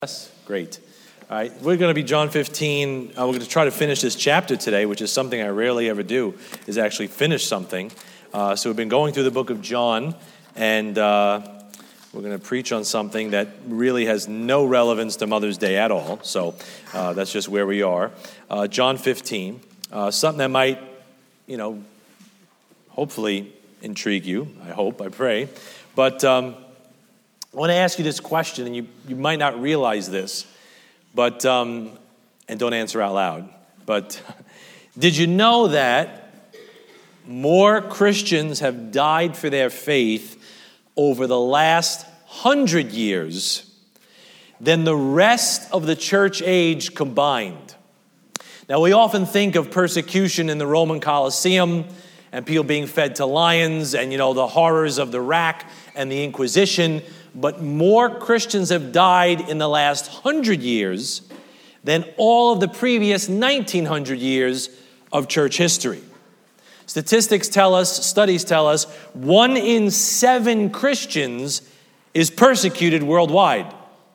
Yes, great. All right, we're going to be John 15. We're going to try to finish this chapter today, which is something I rarely ever do, is actually finish something. So we've been going through the book of John, and we're going to preach on something that really has no relevance to Mother's Day at all. So that's just where we are. John 15, something that might, hopefully intrigue you. I pray. But I want to ask you this question, and you might not realize this, but and don't answer out loud. But did you know that more Christians have died for their faith over the last 100 years than the rest of the church age combined? Now, we often think of persecution in the Roman Colosseum and people being fed to lions and, the horrors of the rack and the Inquisition. But more Christians have died in the last 100 years than all of the previous 1900 years of church history. Statistics tell us, studies tell us, 1 in 7 Christians is persecuted worldwide.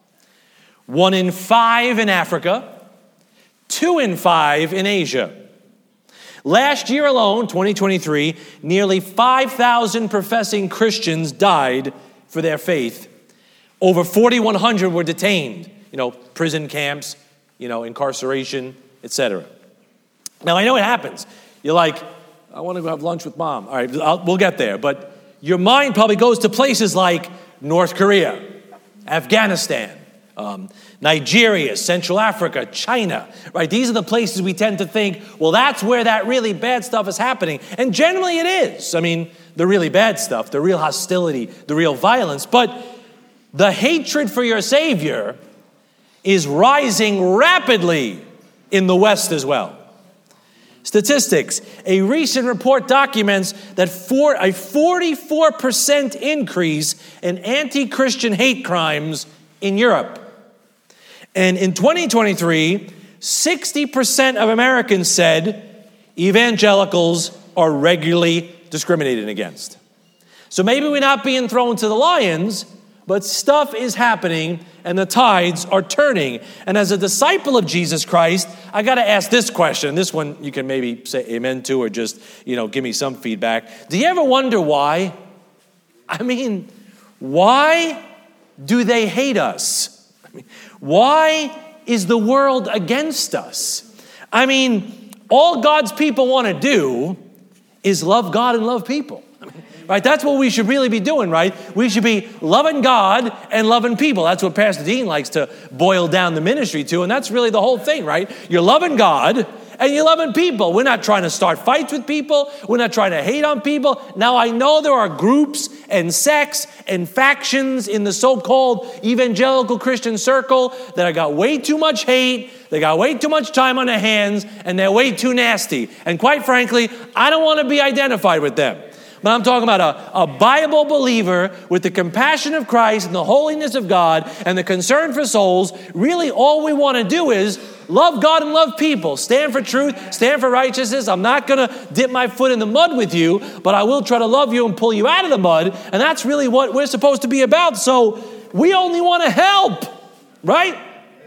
1 in 5 in Africa, 2 in 5 in Asia. Last year alone, 2023, nearly 5,000 professing Christians died for their faith. Over 4,100 were detained, prison camps, incarceration, etc. Now, I know it happens. You're like, I want to go have lunch with mom. All right, we'll get there. But your mind probably goes to places like North Korea, Afghanistan, Nigeria, Central Africa, China, right? These are the places we tend to think, well, that's where that really bad stuff is happening. And generally it is. The really bad stuff, the real hostility, the real violence. But the hatred for your Savior is rising rapidly in the West as well. Statistics. A recent report documents that a 44% increase in anti-Christian hate crimes in Europe. And in 2023, 60% of Americans said evangelicals are regularly discriminated against. So maybe we're not being thrown to the lions, but stuff is happening and the tides are turning. And as a disciple of Jesus Christ, I got to ask this question. This one you can maybe say amen to or just, give me some feedback. Do you ever wonder why? Why do they hate us? Why is the world against us? All God's people want to do is love God and love people. Right? That's what we should really be doing, right? We should be loving God and loving people. That's what Pastor Dean likes to boil down the ministry to, and that's really the whole thing, right? You're loving God and you're loving people. We're not trying to start fights with people. We're not trying to hate on people. Now, I know there are groups and sects and factions in the so-called evangelical Christian circle that have got way too much hate. They got way too much time on their hands, and they're way too nasty. And quite frankly, I don't want to be identified with them. But I'm talking about a Bible believer with the compassion of Christ and the holiness of God and the concern for souls. Really, all we want to do is love God and love people. Stand for truth, stand for righteousness. I'm not going to dip my foot in the mud with you, but I will try to love you and pull you out of the mud. And that's really what we're supposed to be about. So we only want to help, right?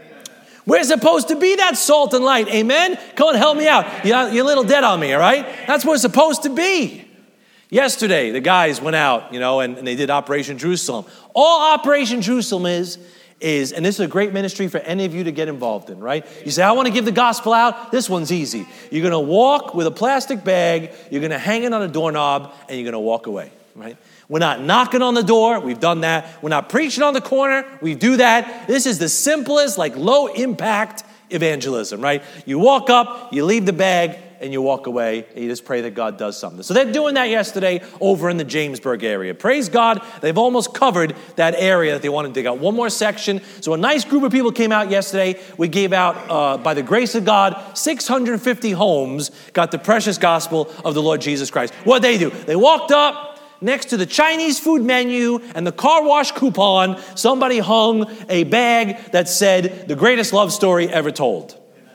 We're supposed to be that salt and light. Amen? Come on, help me out. You're a little dead on me, all right? That's what we're supposed to be. Yesterday, the guys went out, and they did Operation Jerusalem. All Operation Jerusalem is, and this is a great ministry for any of you to get involved in, right? You say, I want to give the gospel out. This one's easy. You're going to walk with a plastic bag, you're going to hang it on a doorknob, and you're going to walk away, right? We're not knocking on the door. We've done that. We're not preaching on the corner. We do that. This is the simplest, low impact evangelism, right? You walk up, you leave the bag, and you walk away, and you just pray that God does something. So they're doing that yesterday over in the Jamesburg area. Praise God, they've almost covered that area that they wanted to dig out. One more section. So a nice group of people came out yesterday. We gave out, by the grace of God, 650 homes got the precious gospel of the Lord Jesus Christ. What'd they do? They walked up next to the Chinese food menu and the car wash coupon. Somebody hung a bag that said, the greatest love story ever told.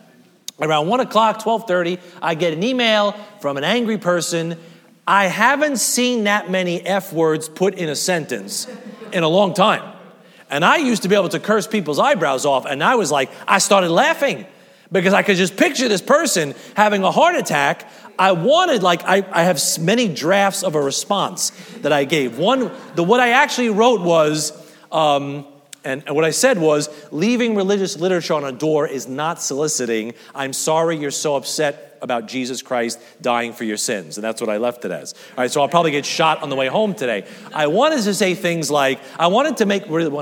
Around 1 o'clock, 12:30, I get an email from an angry person. I haven't seen that many F words put in a sentence in a long time. And I used to be able to curse people's eyebrows off, and I started laughing because I could just picture this person having a heart attack. I have many drafts of a response that I gave. What I actually wrote was, and what I said was, leaving religious literature on a door is not soliciting. I'm sorry you're so upset about Jesus Christ dying for your sins. And that's what I left it as. All right, so I'll probably get shot on the way home today. I wanted to say things like, I wanted to make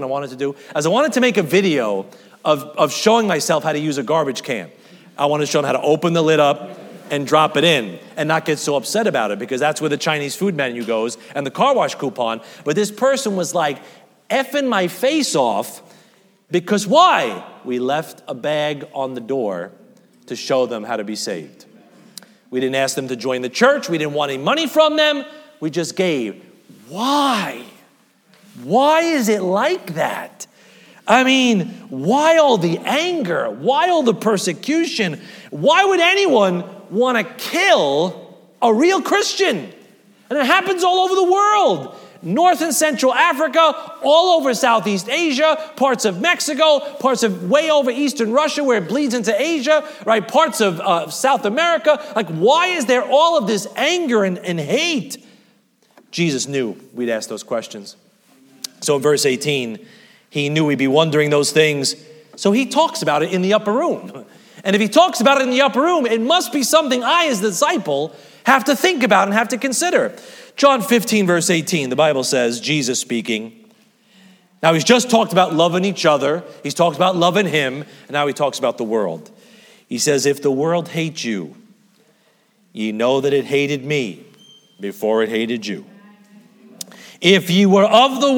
a video of showing myself how to use a garbage can. I wanted to show them how to open the lid up and drop it in and not get so upset about it, because that's where the Chinese food menu goes and the car wash coupon. But this person was like effing my face off because why? We left a bag on the door to show them how to be saved. We didn't ask them to join the church. We didn't want any money from them. We just gave. Why? Why is it like that? I mean, why all the anger? Why all the persecution? Why would anyone want to kill a real Christian? And it happens all over the world. North and Central Africa, all over Southeast Asia, parts of Mexico, parts of way over Eastern Russia where it bleeds into Asia, right? Parts of South America. Like, why is there all of this anger and hate? Jesus knew we'd ask those questions. So in verse 18, he knew we'd be wondering those things. So he talks about it in the upper room. And if he talks about it in the upper room, it must be something I, as the disciple, have to think about and have to consider. John 15, verse 18, the Bible says, Jesus speaking. Now, he's just talked about loving each other. He's talked about loving him. And now he talks about the world. He says, if the world hates you, ye know that it hated me before it hated you. If ye were of the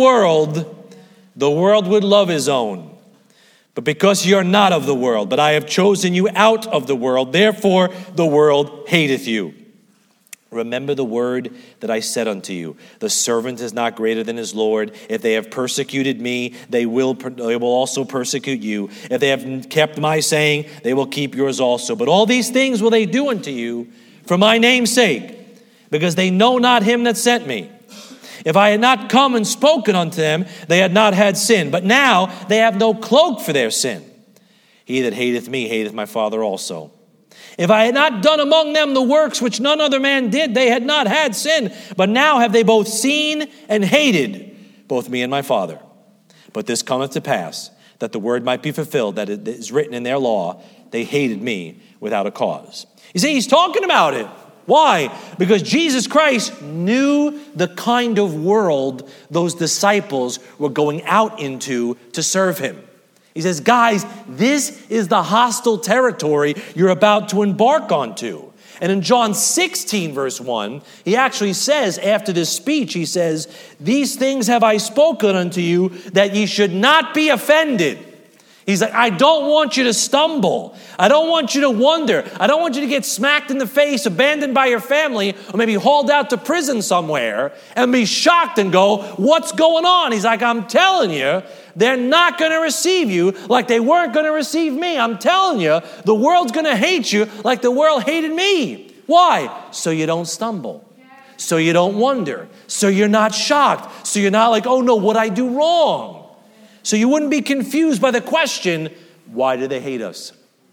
world would love his own. But because you're not of the world, but I have chosen you out of the world, therefore the world hateth you. Remember the word that I said unto you. The servant is not greater than his Lord. If they have persecuted me, they will also persecute you. If they have kept my saying, they will keep yours also. But all these things will they do unto you for my name's sake, because they know not him that sent me. If I had not come and spoken unto them, they had not had sin. But now they have no cloak for their sin. He that hateth me hateth my Father also. If I had not done among them the works which none other man did, they had not had sin. But now have they both seen and hated, both me and my Father. But this cometh to pass, that the word might be fulfilled, that it is written in their law, they hated me without a cause. You see, he's talking about it. Why? Because Jesus Christ knew the kind of world those disciples were going out into to serve him. He says, guys, this is the hostile territory you're about to embark onto. And in John 16, verse 1, he actually says, after this speech, he says, these things have I spoken unto you, that ye should not be offended. He's like, I don't want you to stumble. I don't want you to wonder. I don't want you to get smacked in the face, abandoned by your family, or maybe hauled out to prison somewhere and be shocked and go, what's going on? He's like, I'm telling you, they're not going to receive you like they weren't going to receive me. I'm telling you, the world's going to hate you like the world hated me. Why? So you don't stumble. So you don't wonder. So you're not shocked. So you're not like, oh no, what'd I do wrong? So you wouldn't be confused by the question, why do they hate us?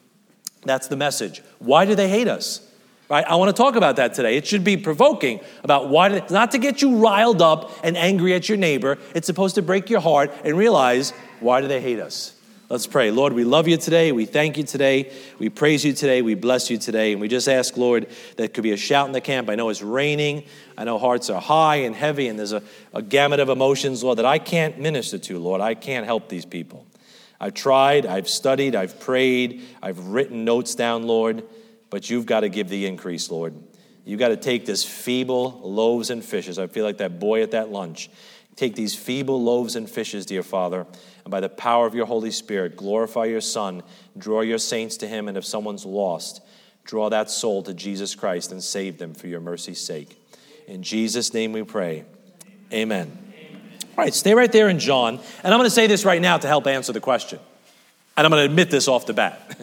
That's the message. Why do they hate us? Right? I want to talk about that today. It should be provoking about why, not to get you riled up and angry at your neighbor. It's supposed to break your heart and realize, why do they hate us? Let's pray. Lord, we love you today. We thank you today. We praise you today. We bless you today. And we just ask, Lord, that could be a shout in the camp. I know it's raining. I know hearts are high and heavy, and there's a gamut of emotions, Lord, that I can't minister to, Lord. I can't help these people. I've tried, I've studied, I've prayed, I've written notes down, Lord, but you've got to give the increase, Lord. You've got to take this feeble loaves and fishes. I feel like that boy at that lunch. Take these feeble loaves and fishes, dear Father, and by the power of your Holy Spirit, glorify your Son, draw your saints to him, and if someone's lost, draw that soul to Jesus Christ and save them for your mercy's sake. In Jesus' name we pray. Amen. All right, stay right there in John, and I'm going to say this right now to help answer the question, and I'm going to admit this off the bat.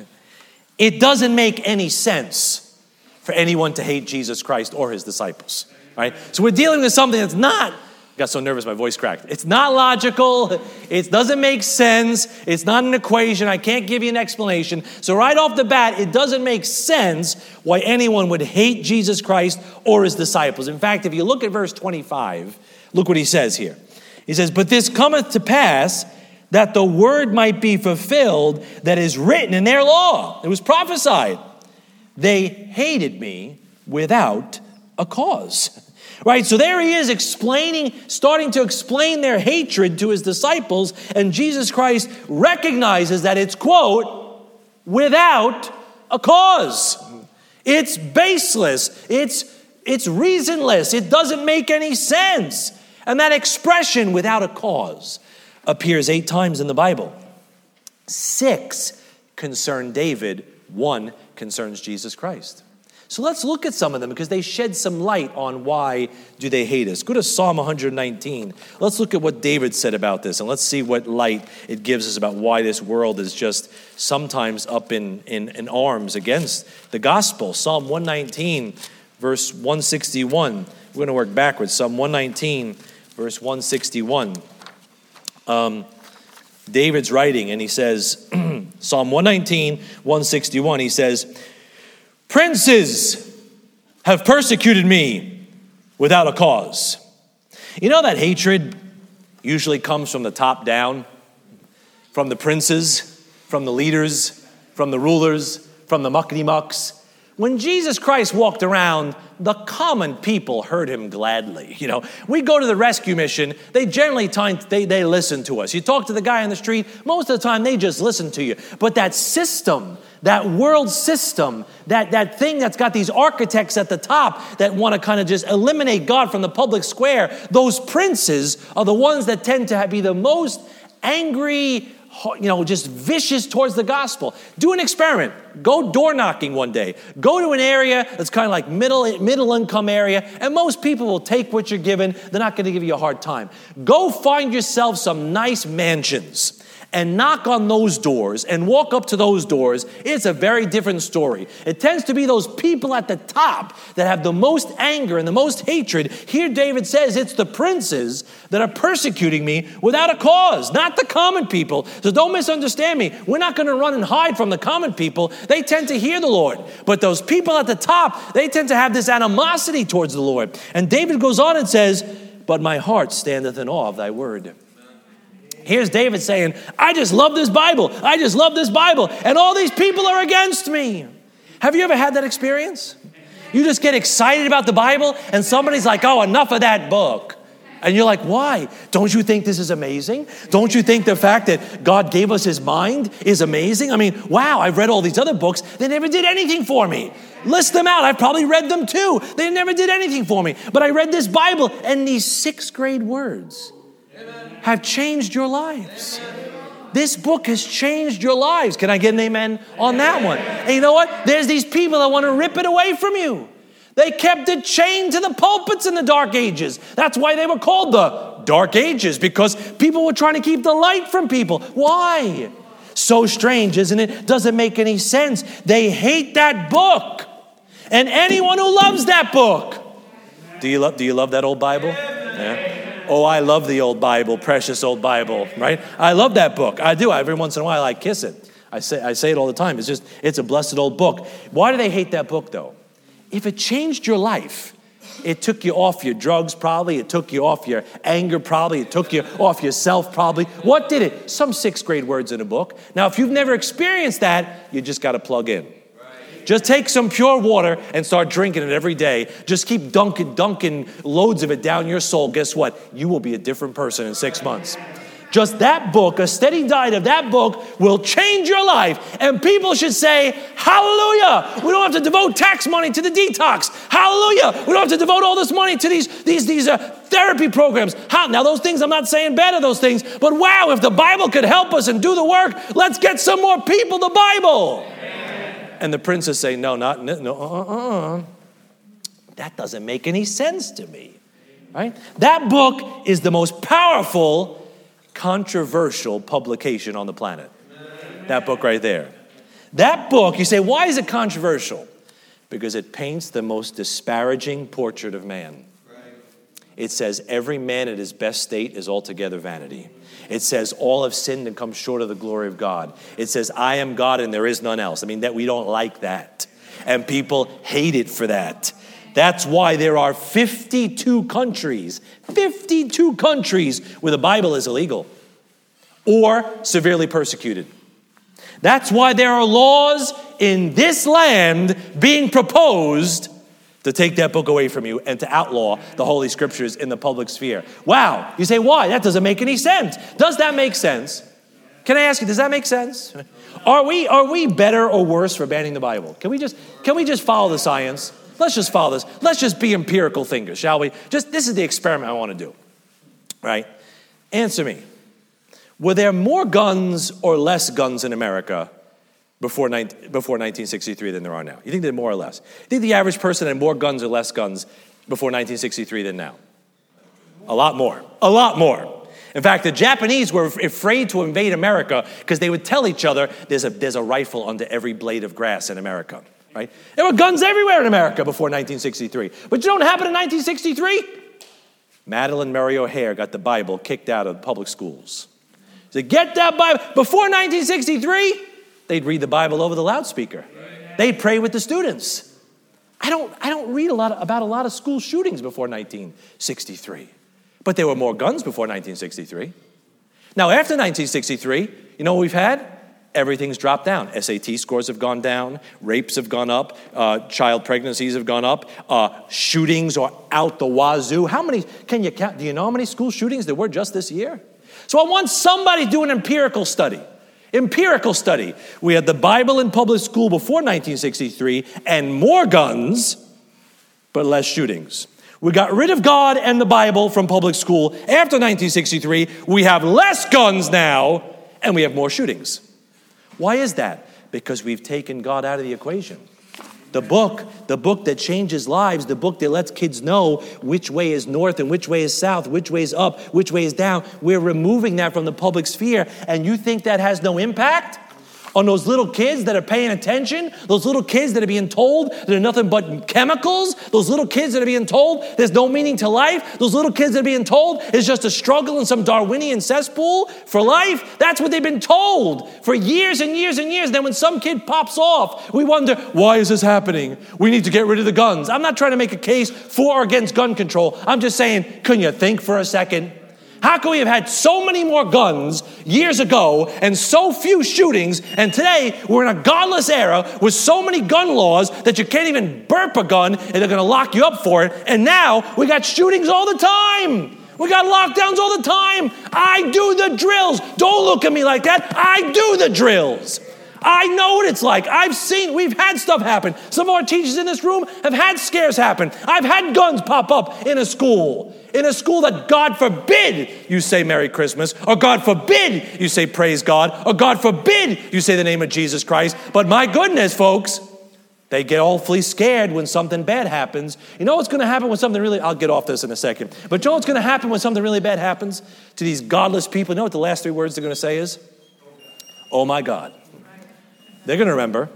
It doesn't make any sense for anyone to hate Jesus Christ or his disciples, right? So we're dealing with something that's not got so nervous my voice cracked. It's not logical. It doesn't make sense. It's not an equation. I can't give you an explanation. So right off the bat, it doesn't make sense why anyone would hate Jesus Christ or his disciples. In fact, if you look at verse 25, look what he says here. He says, "But this cometh to pass that the word might be fulfilled that is written in their law." It was prophesied. "They hated me without a cause." Right, so there he is starting to explain their hatred to his disciples, and Jesus Christ recognizes that it's, quote, without a cause. It's baseless. It's reasonless. It doesn't make any sense. And that expression, without a cause, appears 8 times in the Bible. 6 concern David. 1 concerns Jesus Christ. So let's look at some of them because they shed some light on why do they hate us. Go to Psalm 119. Let's look at what David said about this, and let's see what light it gives us about why this world is just sometimes up in arms against the gospel. Psalm 119, verse 161. We're going to work backwards. Psalm 119, verse 161. David's writing, and he says, Psalm 119, 161, he says, "Princes have persecuted me without a cause." You know that hatred usually comes from the top down, from the princes, from the leaders, from the rulers, from the muckety-mucks. When Jesus Christ walked around, the common people heard him gladly. You know, we go to the rescue mission, they generally they listen to us. You talk to the guy on the street, most of the time they just listen to you. But that system, that world system, that thing that's got these architects at the top that want to kind of just eliminate God from the public square, those princes are the ones that tend to be the most angry, just vicious towards the gospel. Do an experiment. Go door knocking one day. Go to an area that's kind of like middle income area, and most people will take what you're given. They're not going to give you a hard time. Go find yourself some nice mansions and knock on those doors and walk up to those doors. It's a very different story. It tends to be those people at the top that have the most anger and the most hatred. Here David says it's the princes that are persecuting me without a cause, not the common people. So don't misunderstand me. We're not going to run and hide from the common people. They tend to hear the Lord. But those people at the top, they tend to have this animosity towards the Lord. And David goes on and says, "But my heart standeth in awe of thy word." Here's David saying, I just love this Bible. I just love this Bible. And all these people are against me. Have you ever had that experience? You just get excited about the Bible and somebody's like, oh, enough of that book. And you're like, why? Don't you think this is amazing? Don't you think the fact that God gave us his mind is amazing? I mean, wow, I've read all these other books. They never did anything for me. List them out. I've probably read them too. They never did anything for me. But I read this Bible and these 6th grade words have changed your lives. This book has changed your lives. Can I get an amen on that one? And you know what? There's these people that want to rip it away from you. They kept it chained to the pulpits in the Dark Ages. That's why they were called the Dark Ages, because people were trying to keep the light from people. Why? So strange, isn't it? Doesn't make any sense. They hate that book. And anyone who loves that book. Do you love that old Bible? Yeah. Oh, I love the old Bible, precious old Bible, right? I love that book. I do. Every once in a while, I kiss it. I say it all the time. It's a blessed old book. Why do they hate that book, though? If it changed your life, it took you off your drugs, probably. It took you off your anger, probably. It took you off yourself, probably. What did it? Some 6th grade words in a book. Now, if you've never experienced that, you just got to plug in. Just take some pure water and start drinking it every day. Just keep dunking loads of it down your soul. Guess what? You will be a different person in 6 months. Just that book, a steady diet of that book will change your life. And people should say, hallelujah. We don't have to devote tax money to the detox. Hallelujah. We don't have to devote all this money to these therapy programs. Now, those things, I'm not saying bad of those things, but wow, if the Bible could help us and do the work, let's get some more people the Bible. And the princes say, no. That doesn't make any sense to me, right? That book is the most powerful, controversial publication on the planet. That book right there. That book, you say, why is it controversial? Because it paints the most disparaging portrait of man. it says, every man at his best state is altogether vanity. It says, all have sinned and come short of the glory of God. It says, I am God and there is none else. I mean, that we don't like that. And people hate it for that. That's why there are 52 countries where the Bible is illegal or severely persecuted. That's why there are laws in this land being proposed to take that book away from you and to outlaw the Holy Scriptures in the public sphere. Wow. You say, why? That doesn't make any sense. Does that make sense? Can I ask you, does that make sense? Are we better or worse for banning the Bible? Can we just follow the science? Let's just follow this. Let's just be empirical thinkers, shall we? This is the experiment I want to do. Right? Answer me. Were there more guns or less guns in America before 1963 than there are now? You think there are more or less? You think the average person had more guns or less guns before 1963 than now? A lot more. A lot more. In fact, the Japanese were afraid to invade America because they would tell each other there's a rifle under every blade of grass in America. Right? There were guns everywhere in America before 1963. But you know what happened in 1963? Madalyn Murray O'Hair got the Bible kicked out of public schools. So get that Bible. Before 1963, they'd read the Bible over the loudspeaker. They'd pray with the students. I don't read about a lot of school shootings before 1963. But there were more guns before 1963. Now, after 1963, you know what we've had? Everything's dropped down. SAT scores have gone down. Rapes have gone up. Child pregnancies have gone up. Shootings are out the wazoo. How many can you count? Do you know how many school shootings there were just this year? So I want somebody to do an empirical study. Empirical study. We had the Bible in public school before 1963 and more guns, but less shootings. We got rid of God and the Bible from public school after 1963. We have less guns now, and we have more shootings. Why is that? Because we've taken God out of the equation. The book that changes lives, the book that lets kids know which way is north and which way is south, which way is up, which way is down. We're removing that from the public sphere, and you think that has no impact on those little kids that are paying attention, those little kids that are being told they're nothing but chemicals, those little kids that are being told there's no meaning to life, those little kids that are being told it's just a struggle in some Darwinian cesspool for life. That's what they've been told for years and years and years. Then when some kid pops off, we wonder, why is this happening? We need to get rid of the guns. I'm not trying to make a case for or against gun control. I'm just saying, can you think for a second? How can we have had so many more guns years ago and so few shootings, and today we're in a godless era with so many gun laws that you can't even burp a gun and they're going to lock you up for it, and now we got shootings all the time. We got lockdowns all the time. I do the drills. Don't look at me like that. I do the drills. I know what it's like. We've had stuff happen. Some of our teachers in this room have had scares happen. I've had guns pop up in a school that God forbid you say Merry Christmas, or God forbid you say Praise God, or God forbid you say the name of Jesus Christ. But my goodness, folks, they get awfully scared when something bad happens. You know what's going to happen when something really, I'll get off this in a second, but you know what's going to happen when something really bad happens to these godless people? You know what the last three words they're going to say is? Oh my God. They're going to remember.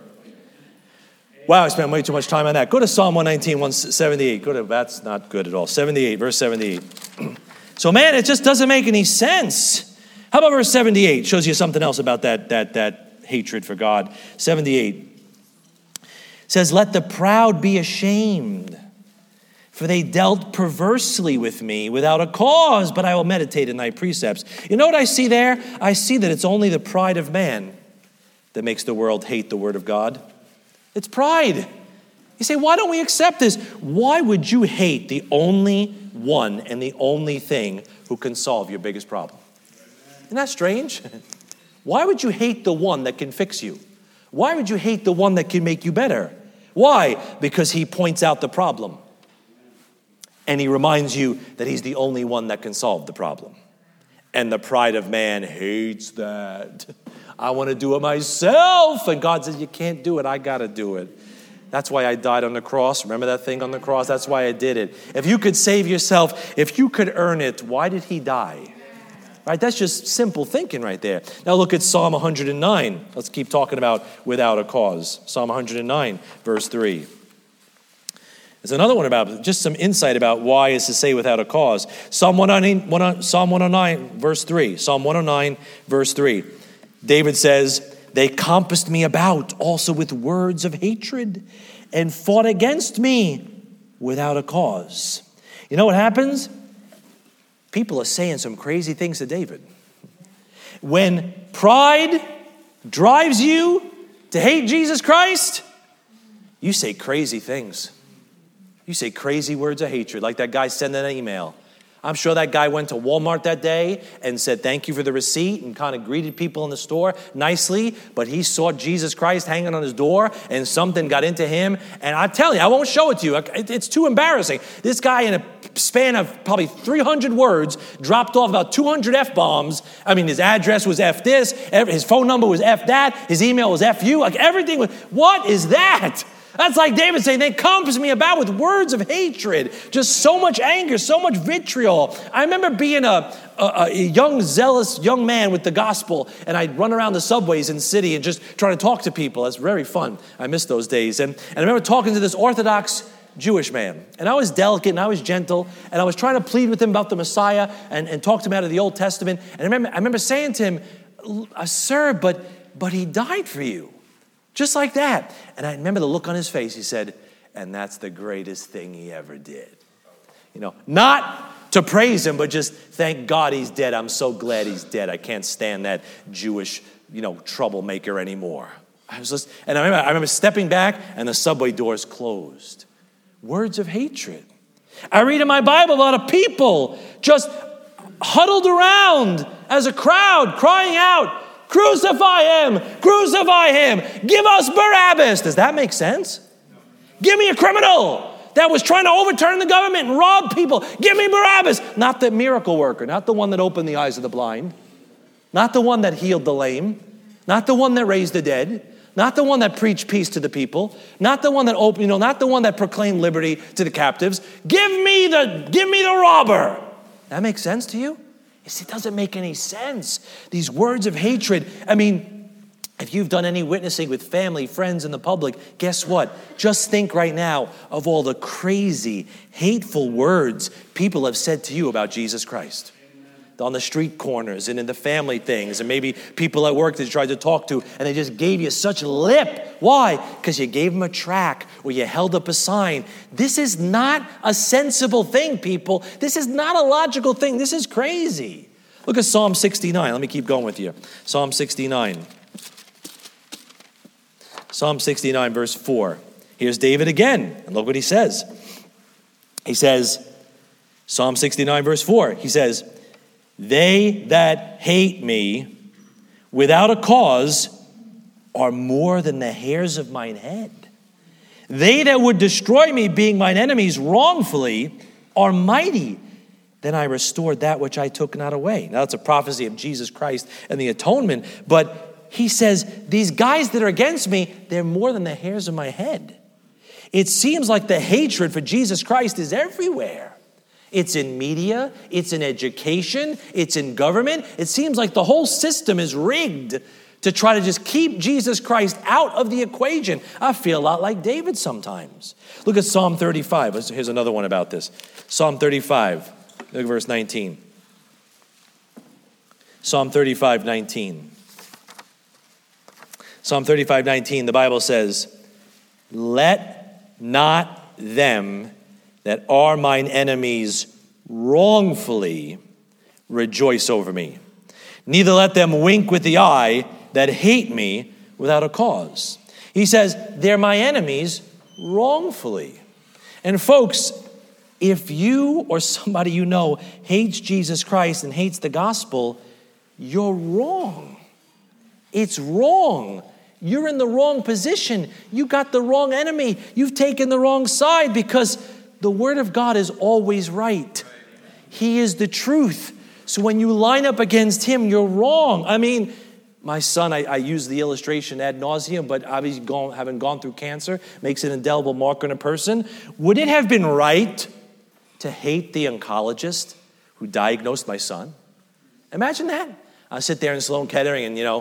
Wow, I spent way too much time on that. Go to Psalm 119, 178. That's not good at all. 78, verse 78. So, man, it just doesn't make any sense. How about verse 78? Shows you something else about that hatred for God. 78 says, let the proud be ashamed, for they dealt perversely with me without a cause, but I will meditate in thy precepts. You know what I see there? I see that it's only the pride of man that makes the world hate the word of God. It's pride. You say, why don't we accept this? Why would you hate the only one and the only thing who can solve your biggest problem? Isn't that strange? Why would you hate the one that can fix you? Why would you hate the one that can make you better? Why? Because he points out the problem. And he reminds you that he's the only one that can solve the problem. And the pride of man hates that. I want to do it myself. And God says, you can't do it. I got to do it. That's why I died on the cross. Remember that thing on the cross? That's why I did it. If you could save yourself, if you could earn it, why did he die? Right? That's just simple thinking right there. Now look at Psalm 109. Let's keep talking about without a cause. Psalm 109, verse 3. There's another one about just some insight about why is to say without a cause. Psalm 109, verse 3. Psalm 109, verse 3. David says, they compassed me about also with words of hatred and fought against me without a cause. You know what happens? People are saying some crazy things to David. When pride drives you to hate Jesus Christ, you say crazy things. You say crazy words of hatred, like that guy sending an email. I'm sure that guy went to Walmart that day and said thank you for the receipt and kind of greeted people in the store nicely, but he saw Jesus Christ hanging on his door and something got into him. And I tell you, I won't show it to you. It's too embarrassing. This guy, in a span of probably 300 words, dropped off about 200 F-bombs. I mean, his address was F this, his phone number was F that, his email was F you, like everything was, what is that? That's like David saying, they compass me about with words of hatred. Just so much anger, so much vitriol. I remember being a young, zealous young man with the gospel, and I'd run around the subways in the city and just try to talk to people. That's very fun. I miss those days. And I remember talking to this Orthodox Jewish man. And I was delicate and I was gentle, and I was trying to plead with him about the Messiah and talk to him out of the Old Testament. And I remember saying to him, sir, but he died for you. Just like that. And I remember the look on his face. He said, and that's the greatest thing he ever did. You know, not to praise him, but just thank God he's dead. I'm so glad he's dead. I can't stand that Jewish, troublemaker anymore. I remember stepping back and the subway doors closed. Words of hatred. I read in my Bible a lot of people just huddled around as a crowd crying out, crucify him, crucify him, give us Barabbas. Does that make sense? No. Give me a criminal that was trying to overturn the government and rob people. Give me Barabbas. Not the miracle worker, not the one that opened the eyes of the blind, not the one that healed the lame, not the one that raised the dead, not the one that preached peace to the people, not the one that not the one that proclaimed liberty to the captives. Give me the robber. That makes sense to you? It doesn't make any sense. These words of hatred. I mean, if you've done any witnessing with family, friends, and the public, guess what? Just think right now of all the crazy, hateful words people have said to you about Jesus Christ. On the street corners and in the family things, and maybe people at work that you tried to talk to, and they just gave you such lip. Why? Because you gave them a tract or you held up a sign. This is not a sensible thing, people. This is not a logical thing. This is crazy. Look at Psalm 69. Let me keep going with you. Psalm 69. Psalm 69, verse 4. Here's David again, and look what he says. He says, Psalm 69, verse 4, he says, they that hate me without a cause are more than the hairs of mine head. They that would destroy me, being mine enemies wrongfully, are mighty. Then I restored that which I took not away. Now that's a prophecy of Jesus Christ and the atonement. But he says, these guys that are against me, they're more than the hairs of my head. It seems like the hatred for Jesus Christ is everywhere. It's in media, it's in education, it's in government. It seems like the whole system is rigged to try to just keep Jesus Christ out of the equation. I feel a lot like David sometimes. Look at Psalm 35. Here's another one about this. Psalm 35, look at verse 19. Psalm 35, 19. Psalm 35, 19, the Bible says, let not them that are mine enemies wrongfully rejoice over me. Neither let them wink with the eye that hate me without a cause. He says, they're my enemies wrongfully. And folks, if you or somebody you know hates Jesus Christ and hates the gospel, you're wrong. It's wrong. You're in the wrong position. You got the wrong enemy. You've taken the wrong side because the word of God is always right. He is the truth. So when you line up against him, you're wrong. I mean, my son, I use the illustration ad nauseum, but obviously having gone through cancer makes an indelible mark on a person. Would it have been right to hate the oncologist who diagnosed my son? Imagine that. I sit there in Sloan Kettering and,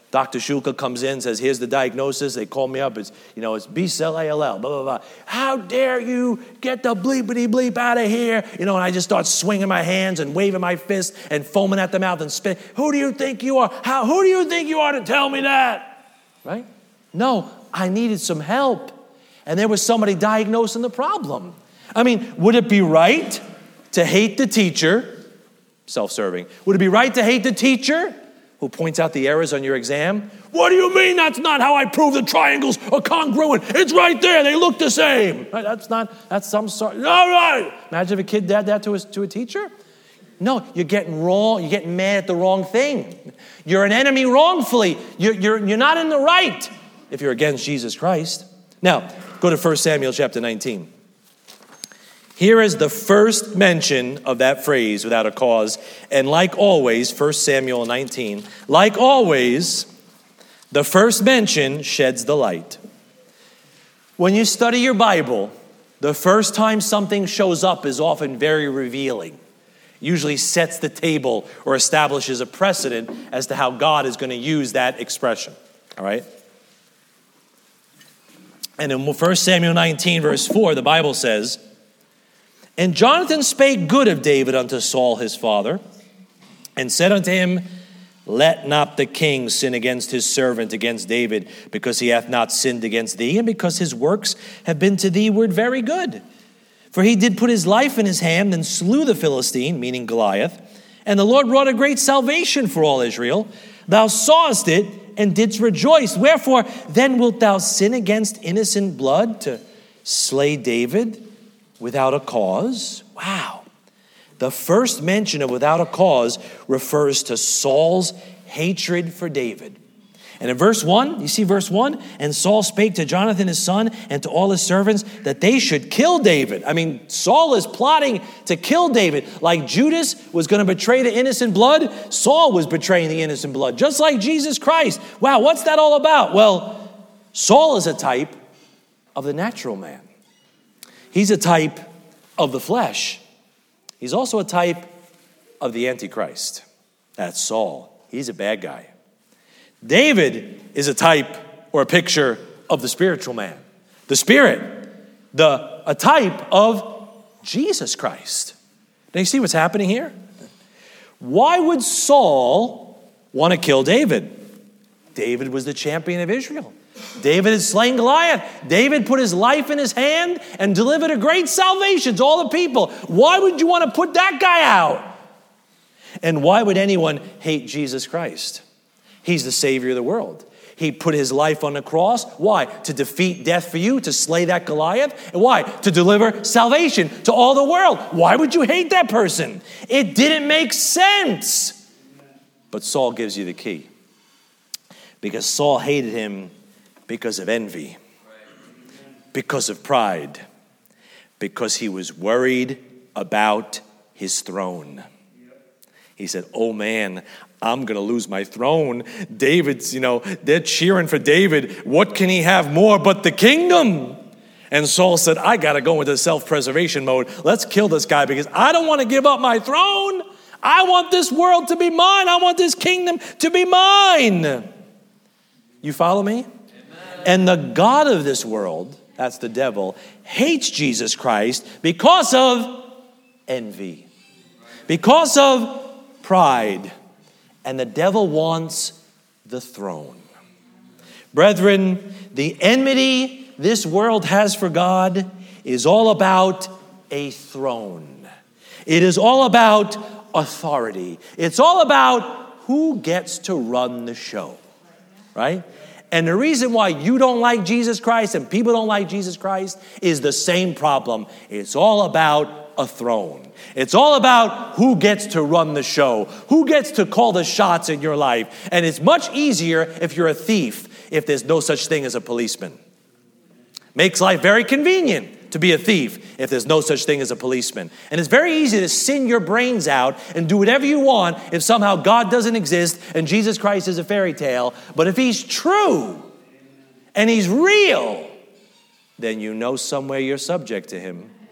Dr. Shulka comes in, says, here's the diagnosis. They call me up. It's B-cell ALL, blah, blah, blah. How dare you get the bleepity bleep out of here? And I just start swinging my hands and waving my fist and foaming at the mouth and spit. Who do you think you are? Who do you think you are to tell me that? Right? No, I needed some help. And there was somebody diagnosing the problem. I mean, would it be right to hate the teacher? Self-serving. Would it be right to hate the teacher who points out the errors on your exam? What do you mean that's not how I prove the triangles are congruent? It's right there. They look the same. Right? That's some sort. All right. Imagine if a kid did that to a teacher. No, you're getting wrong. You're getting mad at the wrong thing. You're an enemy wrongfully. You're not in the right if you're against Jesus Christ. Now, go to 1 Samuel chapter 19. Here is the first mention of that phrase, without a cause. And like always, 1 Samuel 19, like always, the first mention sheds the light. When you study your Bible, the first time something shows up is often very revealing. Usually sets the table or establishes a precedent as to how God is going to use that expression. All right? And in 1 Samuel 19, verse 4, the Bible says, and Jonathan spake good of David unto Saul his father, and said unto him, let not the king sin against his servant, against David, because he hath not sinned against thee, and because his works have been to thee word very good. For he did put his life in his hand, and slew the Philistine, meaning Goliath, and the Lord wrought a great salvation for all Israel. Thou sawest it, and didst rejoice. Wherefore then wilt thou sin against innocent blood, to slay David without a cause? Wow. The first mention of without a cause refers to Saul's hatred for David. And in verse 1, you see verse 1? And Saul spake to Jonathan his son and to all his servants that they should kill David. I mean, Saul is plotting to kill David. Like Judas was going to betray the innocent blood, Saul was betraying the innocent blood, just like Jesus Christ. Wow, what's that all about? Well, Saul is a type of the natural man. He's a type of the flesh. He's also a type of the Antichrist. That's Saul. He's a bad guy. David is a type or a picture of the spiritual man. The Spirit. A type of Jesus Christ. Now you see what's happening here? Why would Saul want to kill David? David was the champion of Israel. David had slain Goliath. David put his life in his hand and delivered a great salvation to all the people. Why would you want to put that guy out? And why would anyone hate Jesus Christ? He's the Savior of the world. He put his life on the cross. Why? To defeat death for you, to slay that Goliath. And why? To deliver salvation to all the world. Why would you hate that person? It didn't make sense. But Saul gives you the key. Because Saul hated him because of envy, because of pride, because he was worried about his throne. He said, oh man, I'm going to lose my throne. David's, they're cheering for David. What can he have more but the kingdom? And Saul said, I got to go into self-preservation mode. Let's kill this guy because I don't want to give up my throne. I want this world to be mine. I want this kingdom to be mine. You follow me? And the God of this world, that's the devil, hates Jesus Christ because of envy, because of pride. And the devil wants the throne. Brethren, the enmity this world has for God is all about a throne. It is all about authority. It's all about who gets to run the show, right? And the reason why you don't like Jesus Christ and people don't like Jesus Christ is the same problem. It's all about a throne. It's all about who gets to run the show, who gets to call the shots in your life. And it's much easier if you're a thief, if there's no such thing as a policeman. Makes life very convenient to be a thief if there's no such thing as a policeman. And it's very easy to sin your brains out and do whatever you want if somehow God doesn't exist and Jesus Christ is a fairy tale. But if he's true and he's real, then you know somewhere you're subject to him.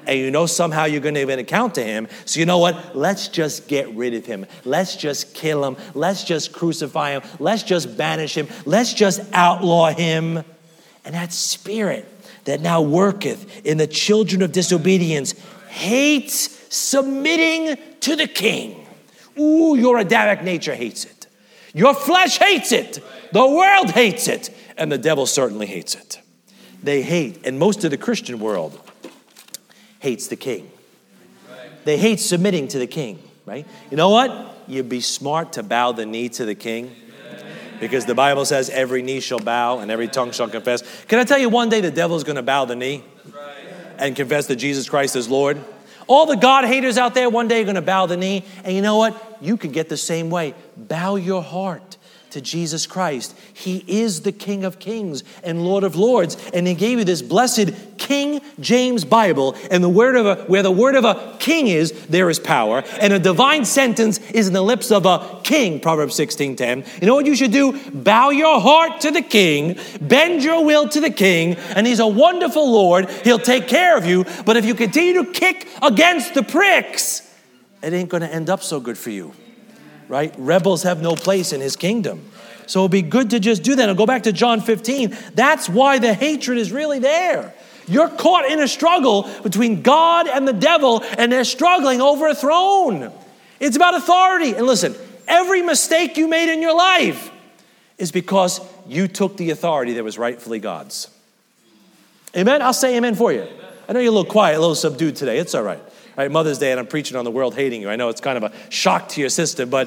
And you know somehow you're going to give an account to him. So you know what? Let's just get rid of him. Let's just kill him. Let's just crucify him. Let's just banish him. Let's just outlaw him. And that spirit that now worketh in the children of disobedience hates submitting to the king. Ooh, your Adamic nature hates it. Your flesh hates it. The world hates it. And the devil certainly hates it. They hate, and most of the Christian world hates the king. They hate submitting to the king, right? You know what? You'd be smart to bow the knee to the king. Because the Bible says every knee shall bow and every tongue shall confess. Can I tell you one day the devil is going to bow the knee and confess that Jesus Christ is Lord? All the God haters out there one day are going to bow the knee. And you know what? You could get the same way. Bow your heart to Jesus Christ. He is the King of Kings and Lord of Lords. And he gave you this blessed King James Bible. And where the word of a king is, there is power. And a divine sentence is in the lips of a king, Proverbs 16:10. You know what you should do? Bow your heart to the king. Bend your will to the king. And he's a wonderful Lord. He'll take care of you. But if you continue to kick against the pricks, it ain't going to end up so good for you. Right? Rebels have no place in his kingdom. So it'll be good to just do that. I'll go back to John 15. That's why the hatred is really there. You're caught in a struggle between God and the devil, and they're struggling over a throne. It's about authority. And listen, every mistake you made in your life is because you took the authority that was rightfully God's. Amen? I'll say amen for you. I know you're a little quiet, a little subdued today. It's all right. All right, Mother's Day, and I'm preaching on the world hating you. I know it's kind of a shock to your system, but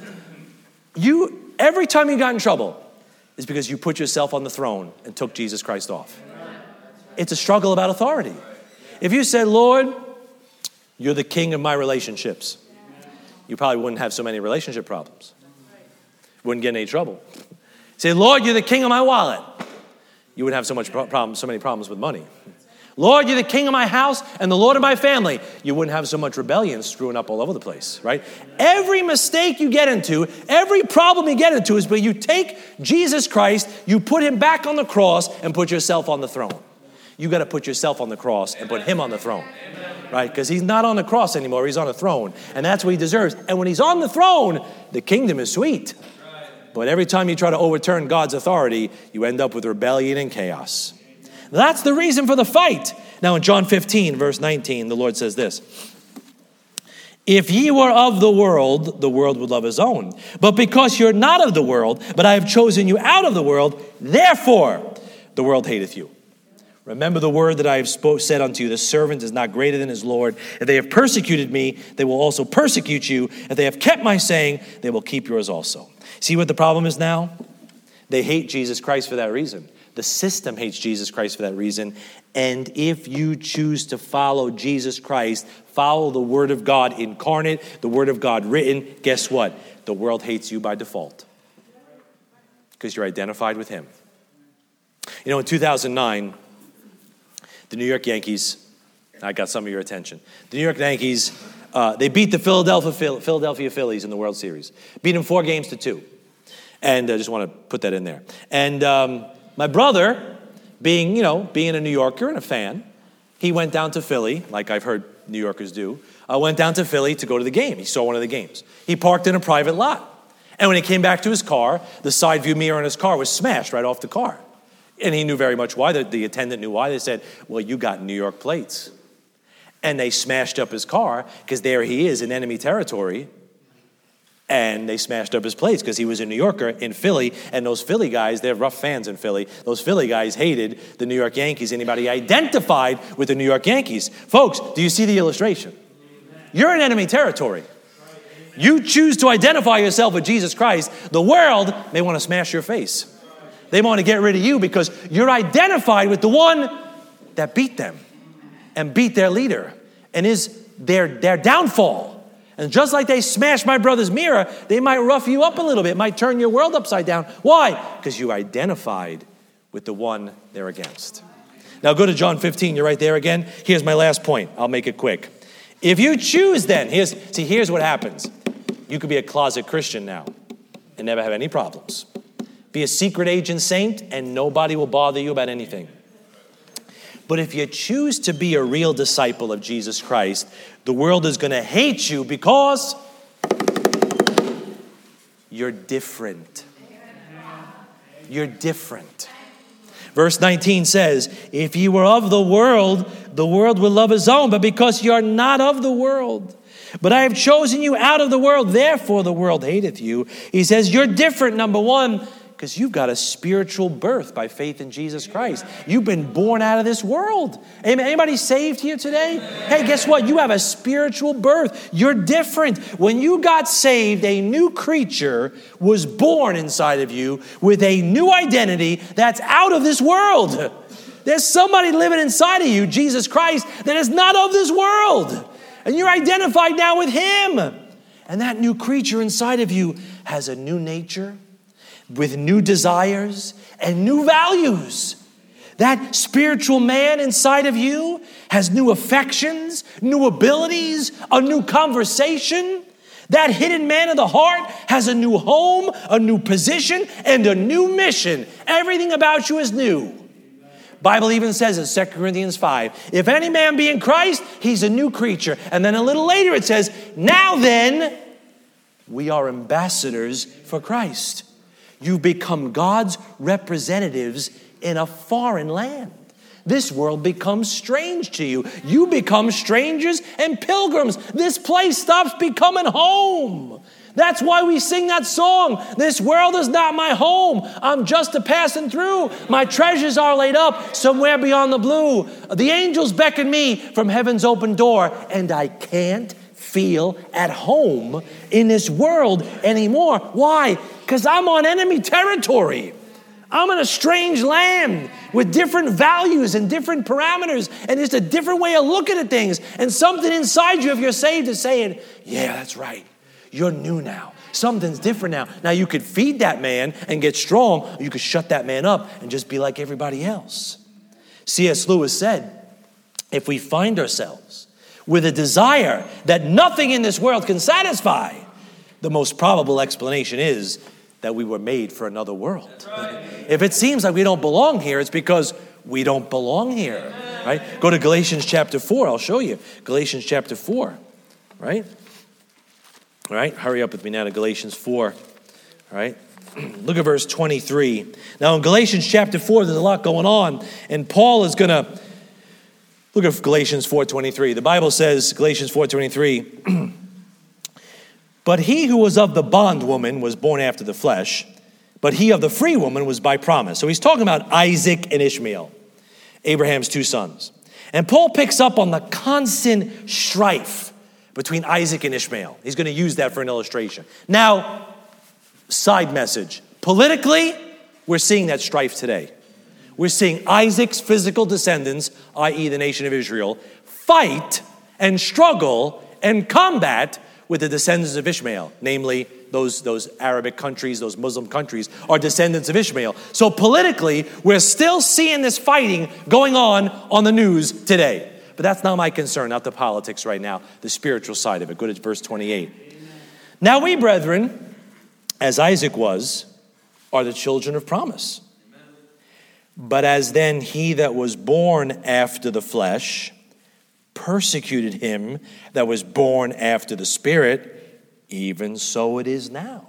every time you got in trouble is because you put yourself on the throne and took Jesus Christ off. It's a struggle about authority. If you said, Lord, you're the king of my relationships, you probably wouldn't have so many relationship problems. Wouldn't get in any trouble. Say, Lord, you're the king of my wallet. You wouldn't have so many problems with money. Lord, you're the king of my house and the Lord of my family. You wouldn't have so much rebellion screwing up all over the place, right? Every mistake you get into, every problem you get into is where you take Jesus Christ, you put him back on the cross and put yourself on the throne. You got to put yourself on the cross and put him on the throne, right? Because he's not on the cross anymore. He's on a throne, and that's what he deserves. And when he's on the throne, the kingdom is sweet. But every time you try to overturn God's authority, you end up with rebellion and chaos. That's the reason for the fight. Now in John 15, verse 19, the Lord says this. If ye were of the world would love his own. But because you're not of the world, but I have chosen you out of the world, therefore the world hateth you. Remember the word that I have said unto you, the servant is not greater than his Lord. If they have persecuted me, they will also persecute you. If they have kept my saying, they will keep yours also. See what the problem is now? They hate Jesus Christ for that reason. The system hates Jesus Christ for that reason. And if you choose to follow Jesus Christ, follow the Word of God incarnate, the Word of God written, guess what? The world hates you by default because you're identified with him. You know, in 2009, the New York Yankees, I got some of your attention. The New York Yankees, they beat the Philadelphia Phillies in the World Series. Beat them 4-2. And I just want to put that in there. And my brother, being a New Yorker and a fan, he went down to Philly, like I've heard New Yorkers do, went down to Philly to go to the game. He saw one of the games. He parked in a private lot. And when he came back to his car, the side view mirror in his car was smashed right off the car. And he knew very much why. The attendant knew why. They said, well, you got New York plates. And they smashed up his car because there he is in enemy territory. And they smashed up his plates because he was a New Yorker in Philly. And those Philly guys, they're rough fans in Philly. Those Philly guys hated the New York Yankees. Anybody identified with the New York Yankees. Folks, do you see the illustration? You're in enemy territory. You choose to identify yourself with Jesus Christ. The world may want to smash your face. They want to get rid of you because you're identified with the one that beat them and beat their leader and is their downfall. And just like they smashed my brother's mirror, they might rough you up a little bit, might turn your world upside down. Why? Because you identified with the one they're against. Now go to John 15. You're right there again. Here's my last point. I'll make it quick. If you choose then, here's what happens. You could be a closet Christian now and never have any problems. Be a secret agent saint and nobody will bother you about anything. But if you choose to be a real disciple of Jesus Christ, the world is going to hate you because you're different. You're different. Verse 19 says, if you were of the world would love his own. But because you're not of the world, but I have chosen you out of the world, therefore the world hateth you. He says, you're different, number one, because you've got a spiritual birth by faith in Jesus Christ. You've been born out of this world. Amen. Anybody saved here today? Hey, guess what? You have a spiritual birth. You're different. When you got saved, a new creature was born inside of you with a new identity that's out of this world. There's somebody living inside of you, Jesus Christ, that is not of this world. And you're identified now with him. And that new creature inside of you has a new nature, with new desires and new values. That spiritual man inside of you has new affections, new abilities, a new conversation. That hidden man of the heart has a new home, a new position, and a new mission. Everything about you is new. Bible even says in 2 Corinthians 5, if any man be in Christ, he's a new creature. And then a little later it says, now then, we are ambassadors for Christ. You become God's representatives in a foreign land. This world becomes strange to you. You become strangers and pilgrims. This place stops becoming home. That's why we sing that song. This world is not my home. I'm just a passing through. My treasures are laid up somewhere beyond the blue. The angels beckon me from heaven's open door, and I can't feel at home in this world anymore. Why? Because I'm on enemy territory. I'm in a strange land with different values and different parameters and just a different way of looking at things. And something inside you, if you're saved, is saying, yeah, that's right. You're new now. Something's different now. Now you could feed that man and get strong, or you could shut that man up and just be like everybody else. C.S. Lewis said, if we find ourselves with a desire that nothing in this world can satisfy, the most probable explanation is that we were made for another world. Right. If it seems like we don't belong here, it's because we don't belong here, right? Go to Galatians chapter 4. I'll show you. Galatians chapter 4, right? All right, hurry up with me now to Galatians 4, all right? Look at verse 23. Now in Galatians chapter 4, there's a lot going on, and Paul is going to, look at Galatians 4:23. The Bible says, Galatians 4:23, but he who was of the bondwoman was born after the flesh, but he of the free woman was by promise. So he's talking about Isaac and Ishmael, Abraham's two sons. And Paul picks up on the constant strife between Isaac and Ishmael. He's going to use that for an illustration. Now, side message. Politically, we're seeing that strife today. We're seeing Isaac's physical descendants, i.e. the nation of Israel, fight and struggle and combat with the descendants of Ishmael, namely those Arabic countries, those Muslim countries are descendants of Ishmael. So politically, we're still seeing this fighting going on the news today. But that's not my concern, not the politics right now, the spiritual side of it. Go to verse 28. Amen. Now we, brethren, as Isaac was, are the children of promise. Amen. But as then he that was born after the flesh persecuted him that was born after the Spirit, even so it is now.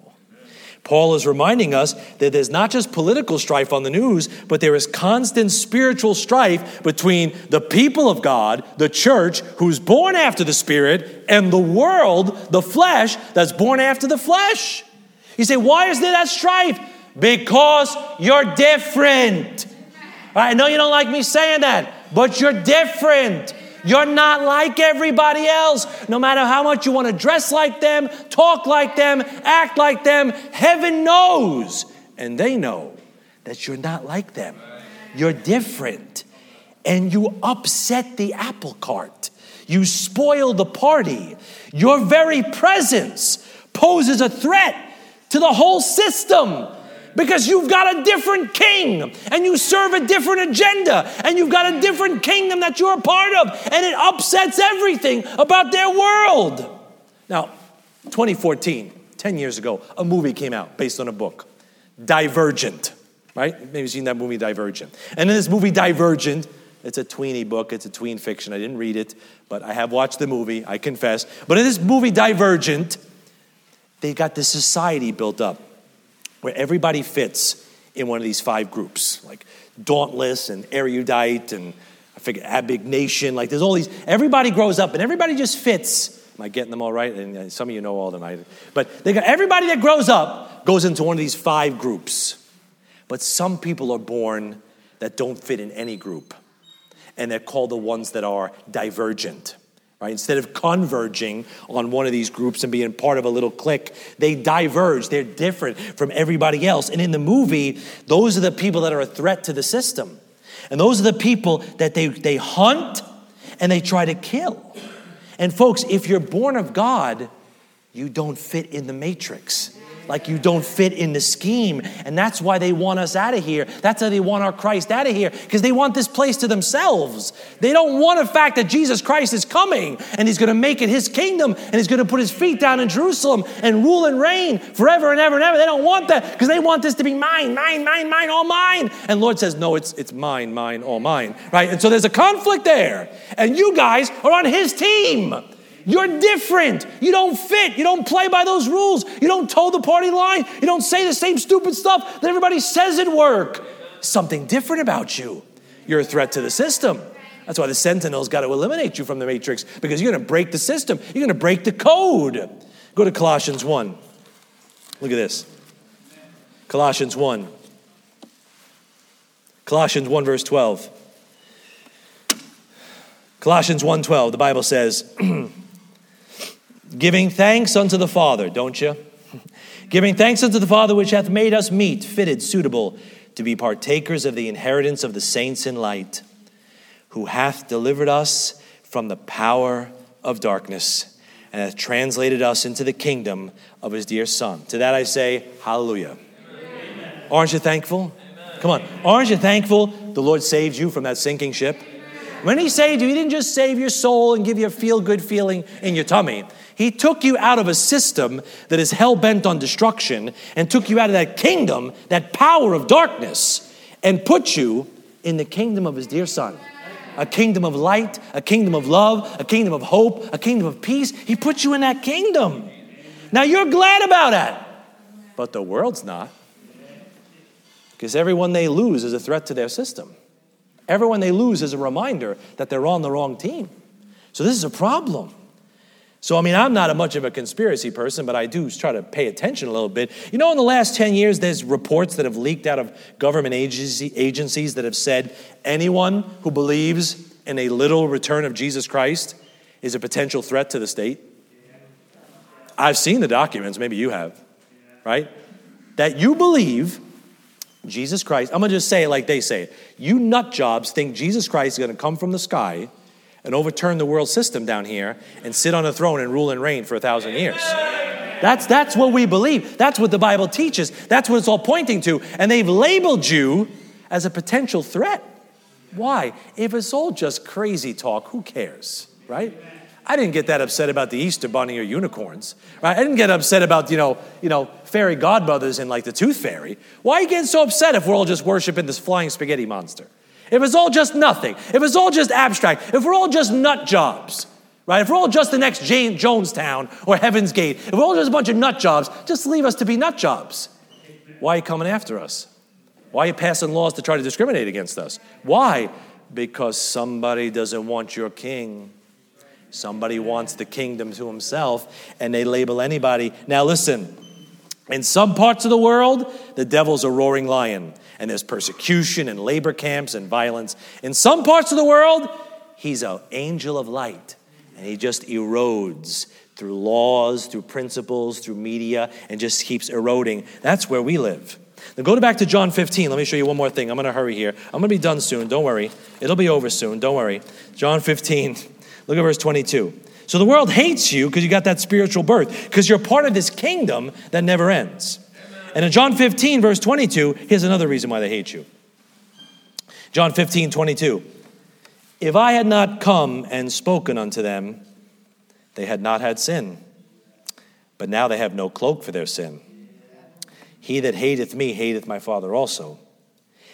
Paul is reminding us that there's not just political strife on the news, but there is constant spiritual strife between the people of God, the church, who's born after the Spirit, and the world, the flesh, that's born after the flesh. You say, why is there that strife? Because you're different. I know you don't like me saying that, but you're different. You're not like everybody else. No matter how much you want to dress like them, talk like them, act like them, heaven knows, and they know that you're not like them. You're different. And you upset the apple cart. You spoil the party. Your very presence poses a threat to the whole system. Because you've got a different king and you serve a different agenda and you've got a different kingdom that you're a part of, and it upsets everything about their world. Now, 2014, 10 years ago, a movie came out based on a book, Divergent, right? Maybe you've seen that movie Divergent. And in this movie Divergent, It's a tweeny book. It's a tween fiction. I didn't read it, but I have watched the movie, I confess. But in this movie, Divergent, they got this society built up where everybody fits in one of these 5 groups, like Dauntless and Erudite and I forget, Abnegation. Like there's all these, everybody grows up and everybody just fits. Am I getting them all right? And some of you know all of them. But they got everybody that grows up goes into one of these 5 groups. But some people are born that don't fit in any group. And they're called the ones that are divergent. Right? Instead of converging on one of these groups and being part of a little clique, they diverge. They're different from everybody else. And in the movie, those are the people that are a threat to the system. And those are the people that they hunt and they try to kill. And folks, if you're born of God, you don't fit in the matrix. Like you don't fit in the scheme. And that's why they want us out of here. That's why they want our Christ out of here. Because they want this place to themselves. They don't want the fact that Jesus Christ is coming and he's going to make it his kingdom and he's going to put his feet down in Jerusalem and rule and reign forever and ever and ever. They don't want that because they want this to be mine, all mine. And Lord says, no, it's mine, all mine. Right? And so there's a conflict there. And you guys are on his team. You're different. You don't fit. You don't play by those rules. You don't toe the party line. You don't say the same stupid stuff that everybody says at work. Something different about you. You're a threat to the system. That's why the Sentinel's got to eliminate you from the matrix, because you're going to break the system. You're going to break the code. Go to Colossians 1. Look at this. Colossians 1. Colossians 1 verse 12. Colossians 1:12, the Bible says, giving thanks unto the Father, don't you? Giving thanks unto the Father which hath made us meet, fitted, suitable, to be partakers of the inheritance of the saints in light, who hath delivered us from the power of darkness, and hath translated us into the kingdom of his dear Son. To that I say, hallelujah. Amen. Aren't you thankful? Amen. Come on. Aren't you thankful the Lord saved you from that sinking ship? When he saved you, he didn't just save your soul and give you a feel-good feeling in your tummy. He took you out of a system that is hell-bent on destruction and took you out of that kingdom, that power of darkness, and put you in the kingdom of his dear Son. A kingdom of light, a kingdom of love, a kingdom of hope, a kingdom of peace. He put you in that kingdom. Now you're glad about that. But the world's not. Because everyone they lose is a threat to their system. Everyone they lose is a reminder that they're on the wrong team. So this is a problem. So, I'm not much of a conspiracy person, but I do try to pay attention a little bit. You know, in the last 10 years, there's reports that have leaked out of government agencies that have said anyone who believes in a literal return of Jesus Christ is a potential threat to the state. I've seen the documents, maybe you have, right? That you believe Jesus Christ, I'm going to just say it like they say it. You nut jobs think Jesus Christ is going to come from the sky and overturn the world system down here and sit on a throne and rule and reign for 1,000 years. That's what we believe. That's what the Bible teaches. That's what it's all pointing to. And they've labeled you as a potential threat. Why? If it's all just crazy talk, who cares, right? I didn't get that upset about the Easter Bunny or unicorns, right? I didn't get upset about, fairy godmothers and like the Tooth Fairy. Why are you getting so upset if we're all just worshiping this flying spaghetti monster? If it's all just nothing, if it's all just abstract, if we're all just nut jobs, right? If we're all just the next Jonestown or Heaven's Gate, if we're all just a bunch of nut jobs, just leave us to be nut jobs. Why are you coming after us? Why are you passing laws to try to discriminate against us? Why? Because somebody doesn't want your king. Somebody wants the kingdom to himself, and they label anybody. Now listen, in some parts of the world, the devil's a roaring lion, and there's persecution and labor camps and violence. In some parts of the world, he's an angel of light, and he just erodes through laws, through principles, through media, and just keeps eroding. That's where we live. Now go back to John 15. Let me show you one more thing. I'm going to hurry here. I'm going to be done soon. Don't worry. It'll be over soon. Don't worry. John 15. Look at verse 22. So the world hates you because you got that spiritual birth, because you're part of this kingdom that never ends. And in John 15, verse 22, here's another reason why they hate you. John 15, 22. If I had not come and spoken unto them, they had not had sin. But now they have no cloak for their sin. He that hateth me hateth my Father also.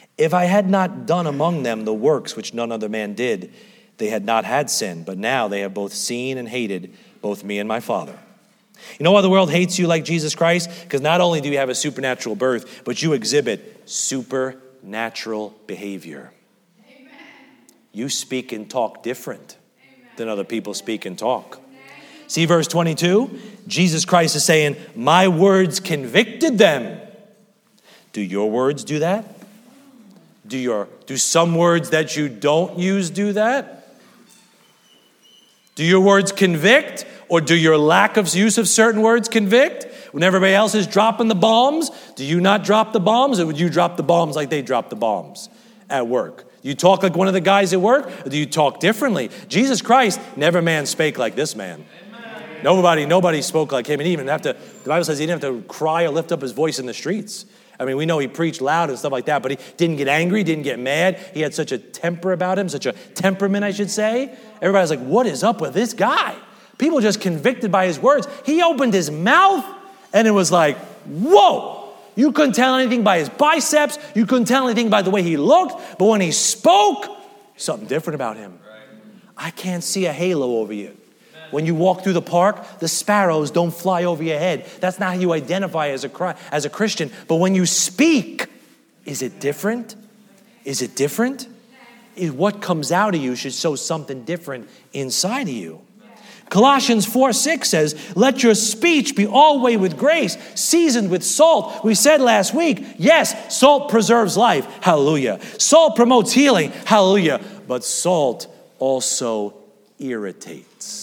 If I had not done among them the works which none other man did, they had not had sin. But now they have both seen and hated both me and my Father. You know why the world hates you like Jesus Christ? Because not only do you have a supernatural birth, but you exhibit supernatural behavior. Amen. You speak and talk different than other people speak and talk. See verse 22? Jesus Christ is saying, my words convicted them. Do your words do that? Do some words that you don't use do that? Do your words convict? Or do your lack of use of certain words convict? When everybody else is dropping the bombs, do you not drop the bombs? Or would you drop the bombs like they drop the bombs at work? Do you talk like one of the guys at work? Or do you talk differently? Jesus Christ, never man spake like this man. Nobody spoke like him. And he didn't even have to, the Bible says he didn't have to cry or lift up his voice in the streets. I mean, we know he preached loud and stuff like that, but he didn't get angry, didn't get mad. He had such a temper about him, such a temperament, I should say. Everybody's like, what is up with this guy? People just convicted by his words. He opened his mouth, and it was like, whoa. You couldn't tell anything by his biceps. You couldn't tell anything by the way he looked. But when he spoke, something different about him. I can't see a halo over you. When you walk through the park, the sparrows don't fly over your head. That's not how you identify as a Christian. But when you speak, is it different? Is it different? What comes out of you should show something different inside of you. Colossians 4:6 says, let your speech be always with grace, seasoned with salt. We said last week, yes, salt preserves life. Hallelujah. Salt promotes healing. Hallelujah. But salt also irritates.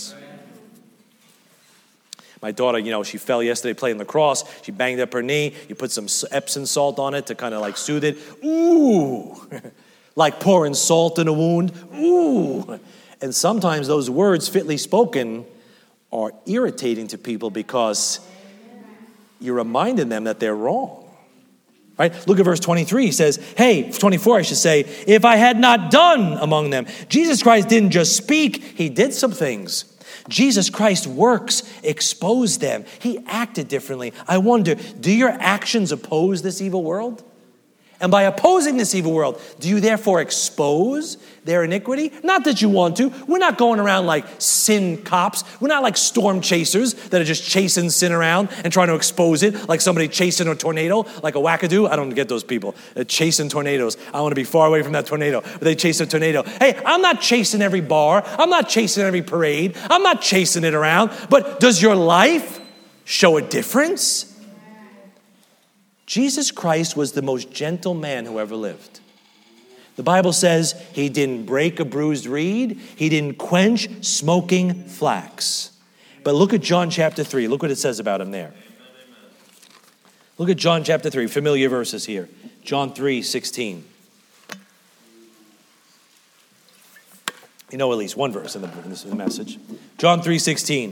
My daughter, she fell yesterday playing lacrosse. She banged up her knee. You put some Epsom salt on it to kind of like soothe it. Ooh. Like pouring salt in a wound. Ooh. And sometimes those words fitly spoken are irritating to people because you're reminding them that they're wrong. Right? Look at verse 23. He says, 24 I should say, if I had not done among them. Jesus Christ didn't just speak, he did some things. Jesus Christ's works exposed them. He acted differently. I wonder, do your actions oppose this evil world? And by opposing this evil world, do you therefore expose their iniquity? Not that you want to. We're not going around like sin cops. We're not like storm chasers that are just chasing sin around and trying to expose it like somebody chasing a tornado, like a wackadoo. I don't get those people chasing tornadoes. I want to be far away from that tornado. But they chase a tornado. Hey, I'm not chasing every bar. I'm not chasing every parade. I'm not chasing it around. But does your life show a difference? Jesus Christ was the most gentle man who ever lived. The Bible says he didn't break a bruised reed. He didn't quench smoking flax. But look at John chapter 3. Look what it says about him there. Look at John chapter 3. Familiar verses here. John 3:16. You know at least one verse in the message. John 3:16.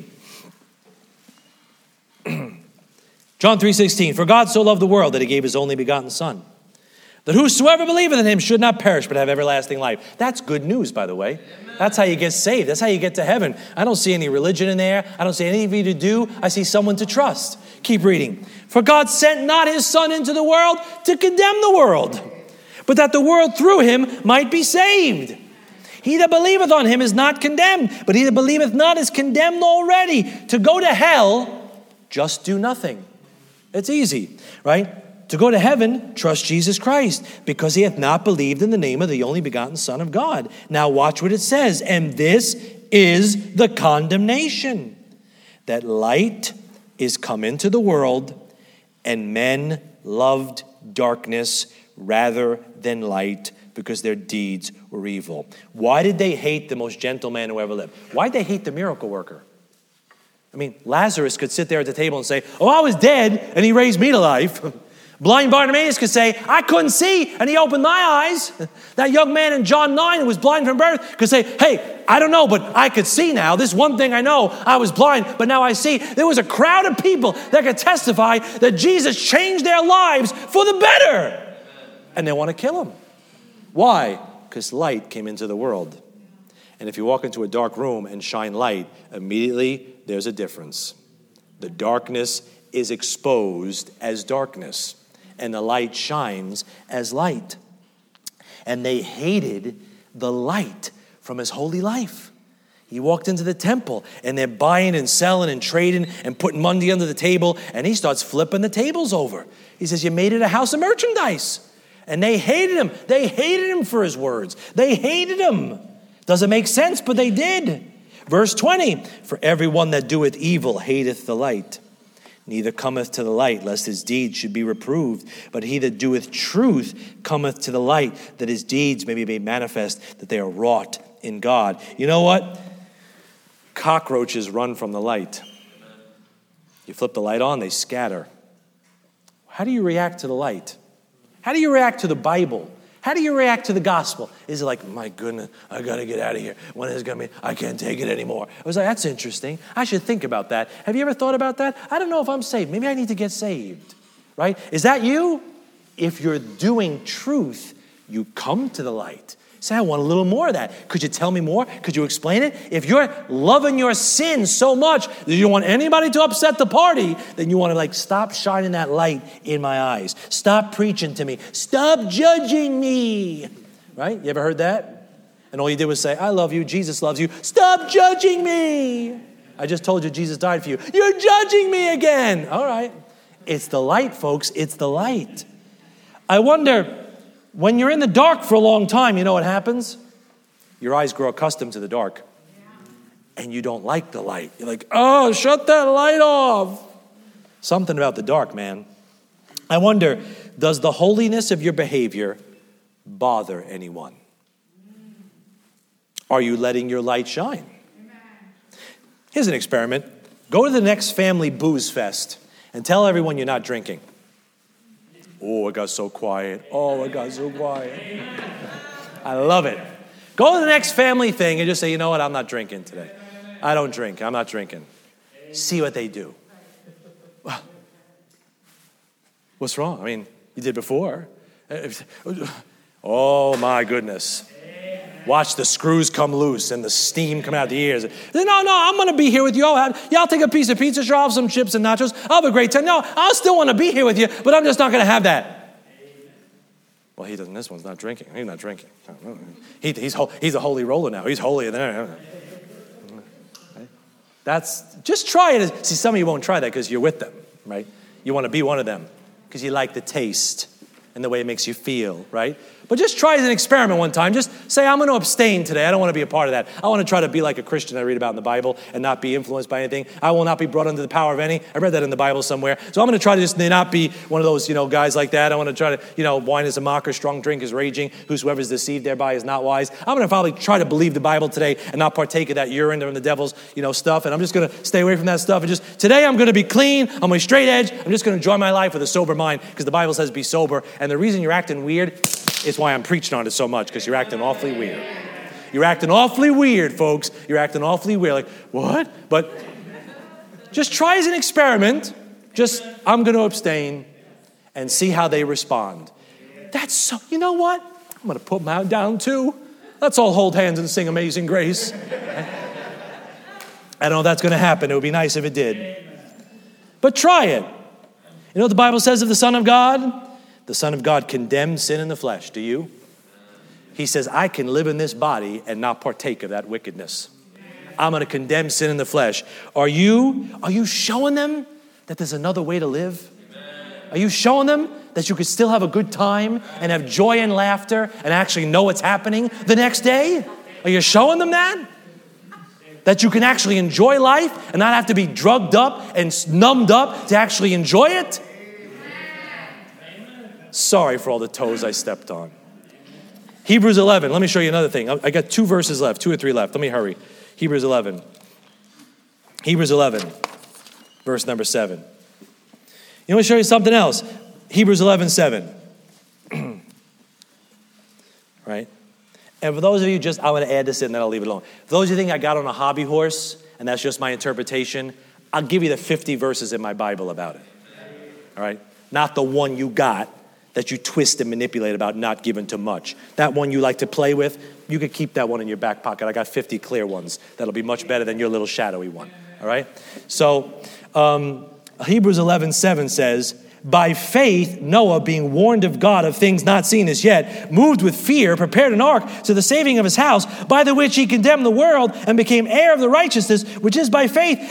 John 3:16, for God so loved the world that he gave his only begotten Son, that whosoever believeth in him should not perish but have everlasting life. That's good news, by the way. Amen. That's how you get saved. That's how you get to heaven. I don't see any religion in there. I don't see anything for you to do. I see someone to trust. Keep reading. For God sent not his Son into the world to condemn the world, but that the world through him might be saved. He that believeth on him is not condemned, but he that believeth not is condemned already. To go to hell, just do nothing. It's easy, right? To go to heaven, trust Jesus Christ, because he hath not believed in the name of the only begotten Son of God. Now watch what it says. And this is the condemnation, that light is come into the world, and men loved darkness rather than light, because their deeds were evil. Why did they hate the most gentle man who ever lived? Why did they hate the miracle worker? I mean, Lazarus could sit there at the table and say, oh, I was dead, and he raised me to life. Blind Bartimaeus could say, I couldn't see, and he opened my eyes. That young man in John 9 who was blind from birth could say, hey, I don't know, but I could see now. This one thing I know, I was blind, but now I see. There was a crowd of people that could testify that Jesus changed their lives for the better. And they want to kill him. Why? Because light came into the world. And if you walk into a dark room and shine light, immediately there's a difference. The darkness is exposed as darkness, and the light shines as light. and they hated the light from his holy life. He walked into the temple, and they're buying and selling and trading and putting money under the table, and he starts flipping the tables over. He says, you made it a house of merchandise. And they hated him. They hated him for his words. They hated him. Doesn't make sense, but they did. Verse 20, for everyone that doeth evil hateth the light, neither cometh to the light, lest his deeds should be reproved. But he that doeth truth cometh to the light, that his deeds may be made manifest, that they are wrought in God. You know what? Cockroaches run from the light. You flip the light on, they scatter. How do you react to the light? How do you react to the Bible? How do you react to the gospel? Is it like, my goodness, I got to get out of here. When is it going to be? I can't take it anymore. I was like, that's interesting. I should think about that. Have you ever thought about that? I don't know if I'm saved. Maybe I need to get saved. Right? Is that you? If you're doing truth, you come to the light. Say, I want a little more of that. Could you tell me more? Could you explain it? If you're loving your sin so much that you don't want anybody to upset the party, then you want to stop shining that light in my eyes. Stop preaching to me. Stop judging me. Right? You ever heard that? And all you did was say, I love you. Jesus loves you. Stop judging me. I just told you Jesus died for you. You're judging me again. All right. It's the light, folks. It's the light. I wonder, when you're in the dark for a long time, you know what happens? Your eyes grow accustomed to the dark. And you don't like the light. You're like, oh, shut that light off. Something about the dark, man. I wonder, does the holiness of your behavior bother anyone? Are you letting your light shine? Here's an experiment. Go to the next family booze fest and tell everyone you're not drinking. Oh, it got so quiet. Oh, it got so quiet. I love it. Go to the next family thing and just say, you know what? I'm not drinking today. I don't drink. I'm not drinking. See what they do. What's wrong? I mean, you did before. Oh, my goodness. Watch the screws come loose and the steam come out the ears. No, I'm going to be here with you. Y'all take a piece of pizza, I'll have some chips and nachos. I'll have a great time. No, I'll still want to be here with you, but I'm just not going to have that. Well, he doesn't. This one's not drinking. He's not drinking. He's a holy roller now. He's holier than ever. Just try it. See, some of you won't try that because you're with them, right? You want to be one of them because you like the taste and the way it makes you feel, right? But just try as an experiment one time. Just say, I'm going to abstain today. I don't want to be a part of that. I want to try to be like a Christian I read about in the Bible and not be influenced by anything. I will not be brought under the power of any. I read that in the Bible somewhere. So I'm going to try to just not be one of those, guys like that. I want to try to, wine is a mocker, strong drink is raging. Whosoever is deceived thereby is not wise. I'm going to probably try to believe the Bible today and not partake of that urine and the devil's, stuff. And I'm just going to stay away from that stuff. And just today I'm going to be clean. I'm on a straight edge. I'm just going to enjoy my life with a sober mind because the Bible says be sober. And the reason you're acting weird is why I'm preaching on it so much, because you're acting awfully weird. You're acting awfully weird, folks. You're acting awfully weird. Like, what? But just try as an experiment. I'm going to abstain and see how they respond. That's so, you know what? I'm going to put them down too. Let's all hold hands and sing Amazing Grace. I don't know if that's going to happen. It would be nice if it did. But try it. You know what the Bible says of the Son of God? The Son of God condemned sin in the flesh. Do you? He says, I can live in this body and not partake of that wickedness. I'm going to condemn sin in the flesh. Are you showing them that there's another way to live? Are you showing them that you could still have a good time and have joy and laughter and actually know what's happening the next day? Are you showing them that? That you can actually enjoy life and not have to be drugged up and numbed up to actually enjoy it? Sorry for all the toes I stepped on. Hebrews 11. Let me show you another thing. I got 2 verses left, 2 or 3 left. Let me hurry. Hebrews 11. Hebrews 11, verse number 7. You want to show you something else? Hebrews 11, 7. Right? And for those of you, I want to add this in, then I'll leave it alone. For those of you think I got on a hobby horse, and that's just my interpretation, I'll give you the 50 verses in my Bible about it. All right? Not the one you got that you twist and manipulate about not giving too much. That one you like to play with, you could keep that one in your back pocket. I got 50 clear ones that'll be much better than your little shadowy one. All right? So Hebrews 11:7 says, By faith, Noah, being warned of God of things not seen as yet, moved with fear, prepared an ark to the saving of his house, by the which he condemned the world and became heir of the righteousness, which is by faith.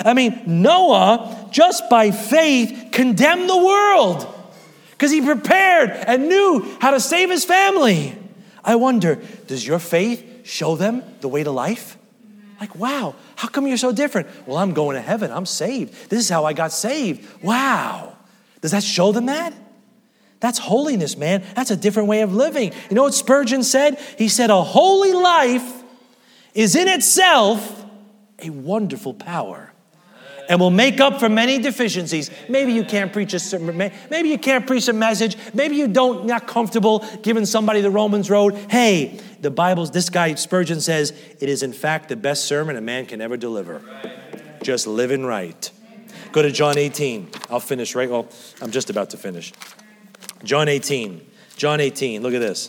Noah, just by faith, condemned the world because he prepared and knew how to save his family. I wonder, does your faith show them the way to life? Like, wow, how come you're so different? Well, I'm going to heaven. I'm saved. This is how I got saved. Wow. Does that show them that? That's holiness, man. That's a different way of living. You know what Spurgeon said? He said, a holy life is in itself a wonderful power and will make up for many deficiencies. Maybe you can't preach a sermon. Maybe you can't preach a message. Maybe you're not comfortable giving somebody the Romans road. Hey, the Bible's, this guy Spurgeon says, it is in fact the best sermon a man can ever deliver. Just living right. Go to John 18. I'll finish, right? Well, I'm just about to finish. John 18. John 18. Look at this.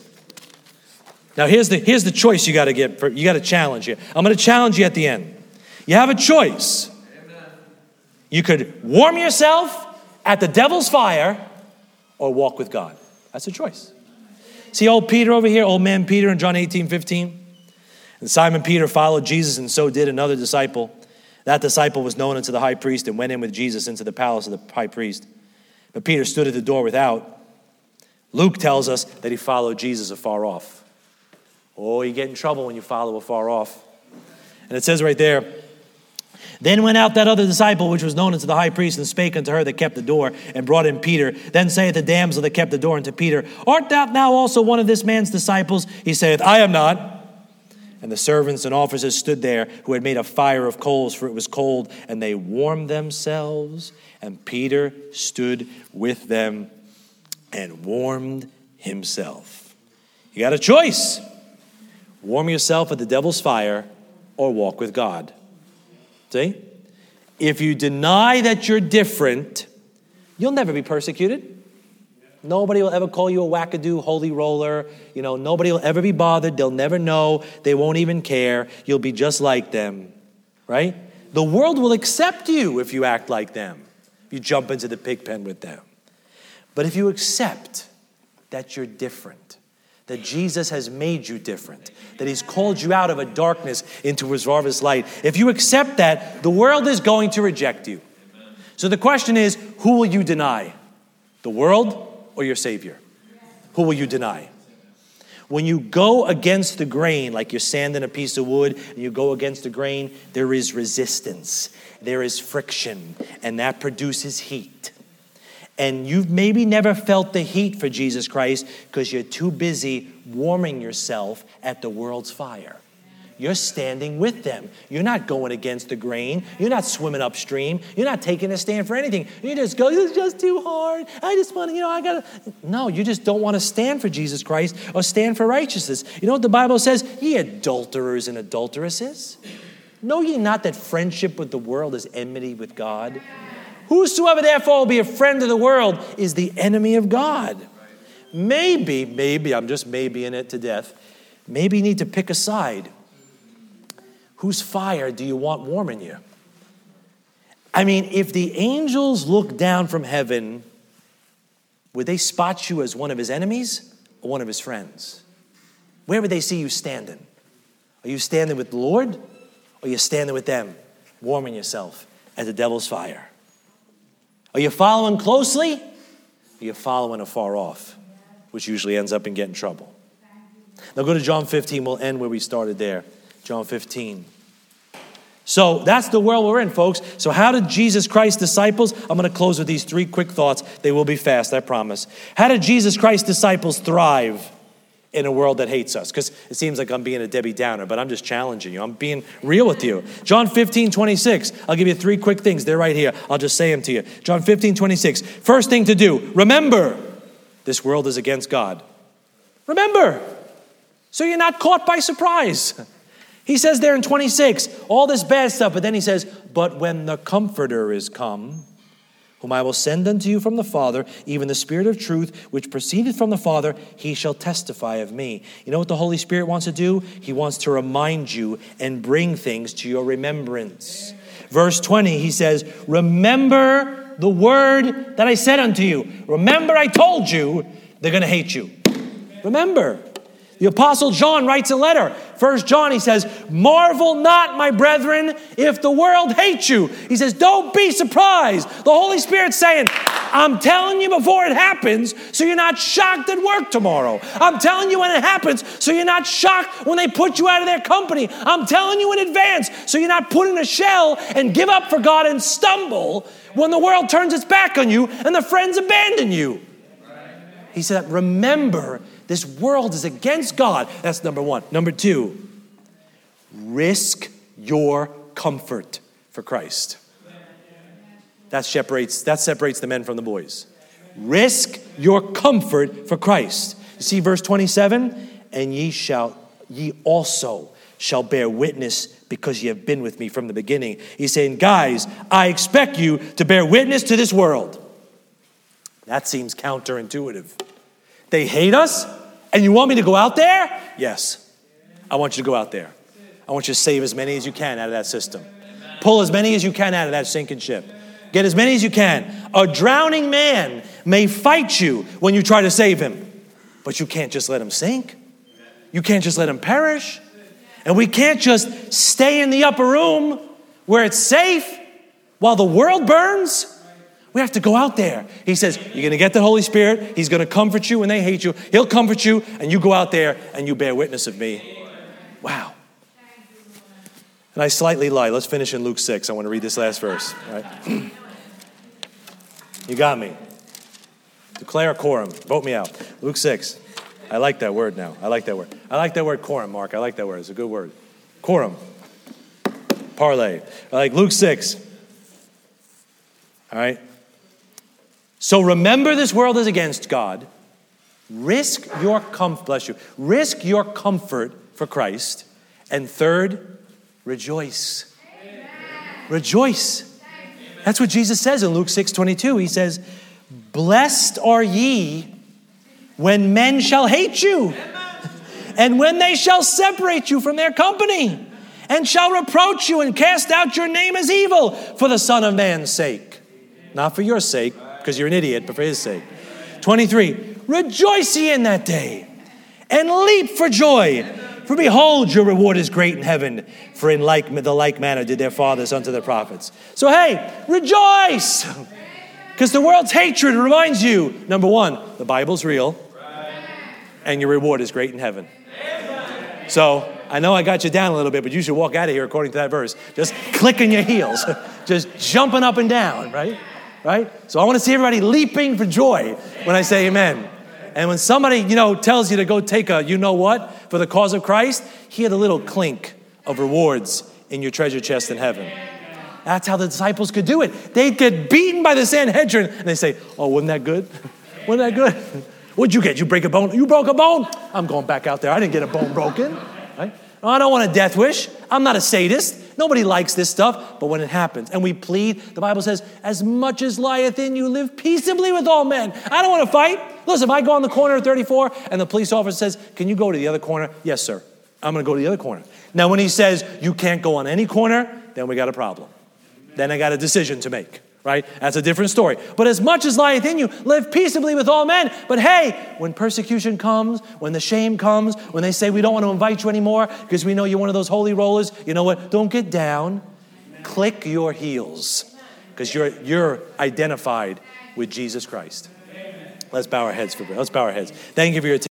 Now, here's the choice you got to get. You got to challenge you. I'm going to challenge you at the end. You have a choice. You could warm yourself at the devil's fire or walk with God. That's a choice. See old Peter over here, old man Peter in John 18:15? And Simon Peter followed Jesus, and so did another disciple. That disciple was known unto the high priest and went in with Jesus into the palace of the high priest. But Peter stood at the door without. Luke tells us that he followed Jesus afar off. Oh, you get in trouble when you follow afar off. And it says right there, then went out that other disciple, which was known unto the high priest, and spake unto her that kept the door, and brought in Peter. Then saith the damsel that kept the door unto Peter, art thou now also one of this man's disciples? He saith, I am not. And the servants and officers stood there, who had made a fire of coals, for it was cold, and they warmed themselves. And Peter stood with them and warmed himself. You got a choice. Warm yourself at the devil's fire or walk with God. See? If you deny that you're different, you'll never be persecuted. Nobody will ever call you a wackadoo holy roller. Nobody will ever be bothered. They'll never know. They won't even care. You'll be just like them, right? The world will accept you if you act like them, if you jump into the pig pen with them. But if you accept that you're different, that Jesus has made you different, that he's called you out of a darkness into his marvelous light, if you accept that, the world is going to reject you. So the question is, who will you deny? The world or your Savior? Who will you deny? When you go against the grain, like you're sanding a piece of wood, and you go against the grain, there is resistance, there is friction, and that produces heat. And you've maybe never felt the heat for Jesus Christ because you're too busy warming yourself at the world's fire. You're standing with them. You're not going against the grain. You're not swimming upstream. You're not taking a stand for anything. You just go, it's just too hard. I just want to, No, you just don't want to stand for Jesus Christ or stand for righteousness. You know what the Bible says? Ye adulterers and adulteresses. Know ye not that friendship with the world is enmity with God? Whosoever therefore will be a friend of the world is the enemy of God. Maybe, I'm just maybe in it to death. Maybe you need to pick a side. Whose fire do you want warming you? If the angels look down from heaven, would they spot you as one of his enemies or one of his friends? Where would they see you standing? Are you standing with the Lord or are you standing with them, warming yourself at the devil's fire? Are you following closely or are you following afar off, which usually ends up in getting trouble? Now go to John 15. We'll end where we started there. John 15. So that's the world we're in, folks. So how did Jesus Christ's disciples, I'm going to close with these 3 quick thoughts. They will be fast, I promise. How did Jesus Christ's disciples thrive in a world that hates us? Because it seems like I'm being a Debbie Downer, but I'm just challenging you. I'm being real with you. John 15:26. I'll give you 3 quick things. They're right here. I'll just say them to you. John 15:26. First thing to do, remember, this world is against God. Remember, so you're not caught by surprise. He says there in 26, all this bad stuff, but then he says, but when the Comforter is come, whom I will send unto you from the Father, even the Spirit of truth, which proceedeth from the Father, he shall testify of me. You know what the Holy Spirit wants to do? He wants to remind you and bring things to your remembrance. Verse 20, he says, remember the word that I said unto you. Remember I told you they're going to hate you. Remember. The Apostle John writes a letter. 1 John, he says, marvel not, my brethren, if the world hates you. He says, don't be surprised. The Holy Spirit's saying, I'm telling you before it happens so you're not shocked at work tomorrow. I'm telling you when it happens so you're not shocked when they put you out of their company. I'm telling you in advance so you're not put in a shell and give up for God and stumble when the world turns its back on you and the friends abandon you. He said, remember, this world is against God. That's number one. Number two, risk your comfort for Christ. That separates the men from the boys. Risk your comfort for Christ. You see verse 27, and ye also shall bear witness because ye have been with me from the beginning. He's saying, guys, I expect you to bear witness to this world. That seems counterintuitive. They hate us, and you want me to go out there? Yes. I want you to go out there. I want you to save as many as you can out of that system. Pull as many as you can out of that sinking ship. Get as many as you can. A drowning man may fight you when you try to save him, but you can't just let him sink. You can't just let him perish. And we can't just stay in the upper room where it's safe while the world burns. We have to go out there. He says, you're going to get the Holy Spirit. He's going to comfort you when they hate you. He'll comfort you, and you go out there and you bear witness of me. Wow. And I slightly lied. Let's finish in Luke 6. I want to read this last verse. All right? You got me. Declare quorum. Vote me out. Luke 6. I like that word now. I like that word. I like that word quorum, Mark. I like that word. It's a good word. Quorum. Parlay. I like Luke 6. All right? So remember, this world is against God. Risk your Risk your comfort for Christ. And third, rejoice. Amen. Rejoice. Amen. That's what Jesus says in Luke 6:22. He says, blessed are ye when men shall hate you, and when they shall separate you from their company, and shall reproach you and cast out your name as evil for the Son of Man's sake. Not for your sake, because you're an idiot, but for his sake. 23, rejoice ye in that day, and leap for joy. For behold, your reward is great in heaven. For in the like manner did their fathers unto the prophets. So hey, rejoice! Because the world's hatred reminds you, number one, the Bible's real, and your reward is great in heaven. So I know I got you down a little bit, but you should walk out of here according to that verse. Just clicking your heels, just jumping up and down, right? Right? So I want to see everybody leaping for joy when I say amen. And when somebody, tells you to go take a you-know-what for the cause of Christ, hear the little clink of rewards in your treasure chest in heaven. That's how the disciples could do it. They'd get beaten by the Sanhedrin, and they say, oh, wasn't that good? Wasn't that good? What'd you get? You break a bone? You broke a bone? I'm going back out there. I didn't get a bone broken. Right? I don't want a death wish. I'm not a sadist. Nobody likes this stuff, but when it happens, and we plead, the Bible says, as much as lieth in you, live peaceably with all men. I don't want to fight. Listen, if I go on the corner of 34 and the police officer says, can you go to the other corner? Yes, sir. I'm going to go to the other corner. Now, when he says you can't go on any corner, then we got a problem. Then I got a decision to make, right? That's a different story. But as much as lieth in you, live peaceably with all men. But hey, when persecution comes, when the shame comes, when they say we don't want to invite you anymore because we know you're one of those holy rollers, you know what? Don't get down. Click your heels because you're identified with Jesus Christ. Let's bow our heads for a bit. Let's bow our heads. Thank you for your attention.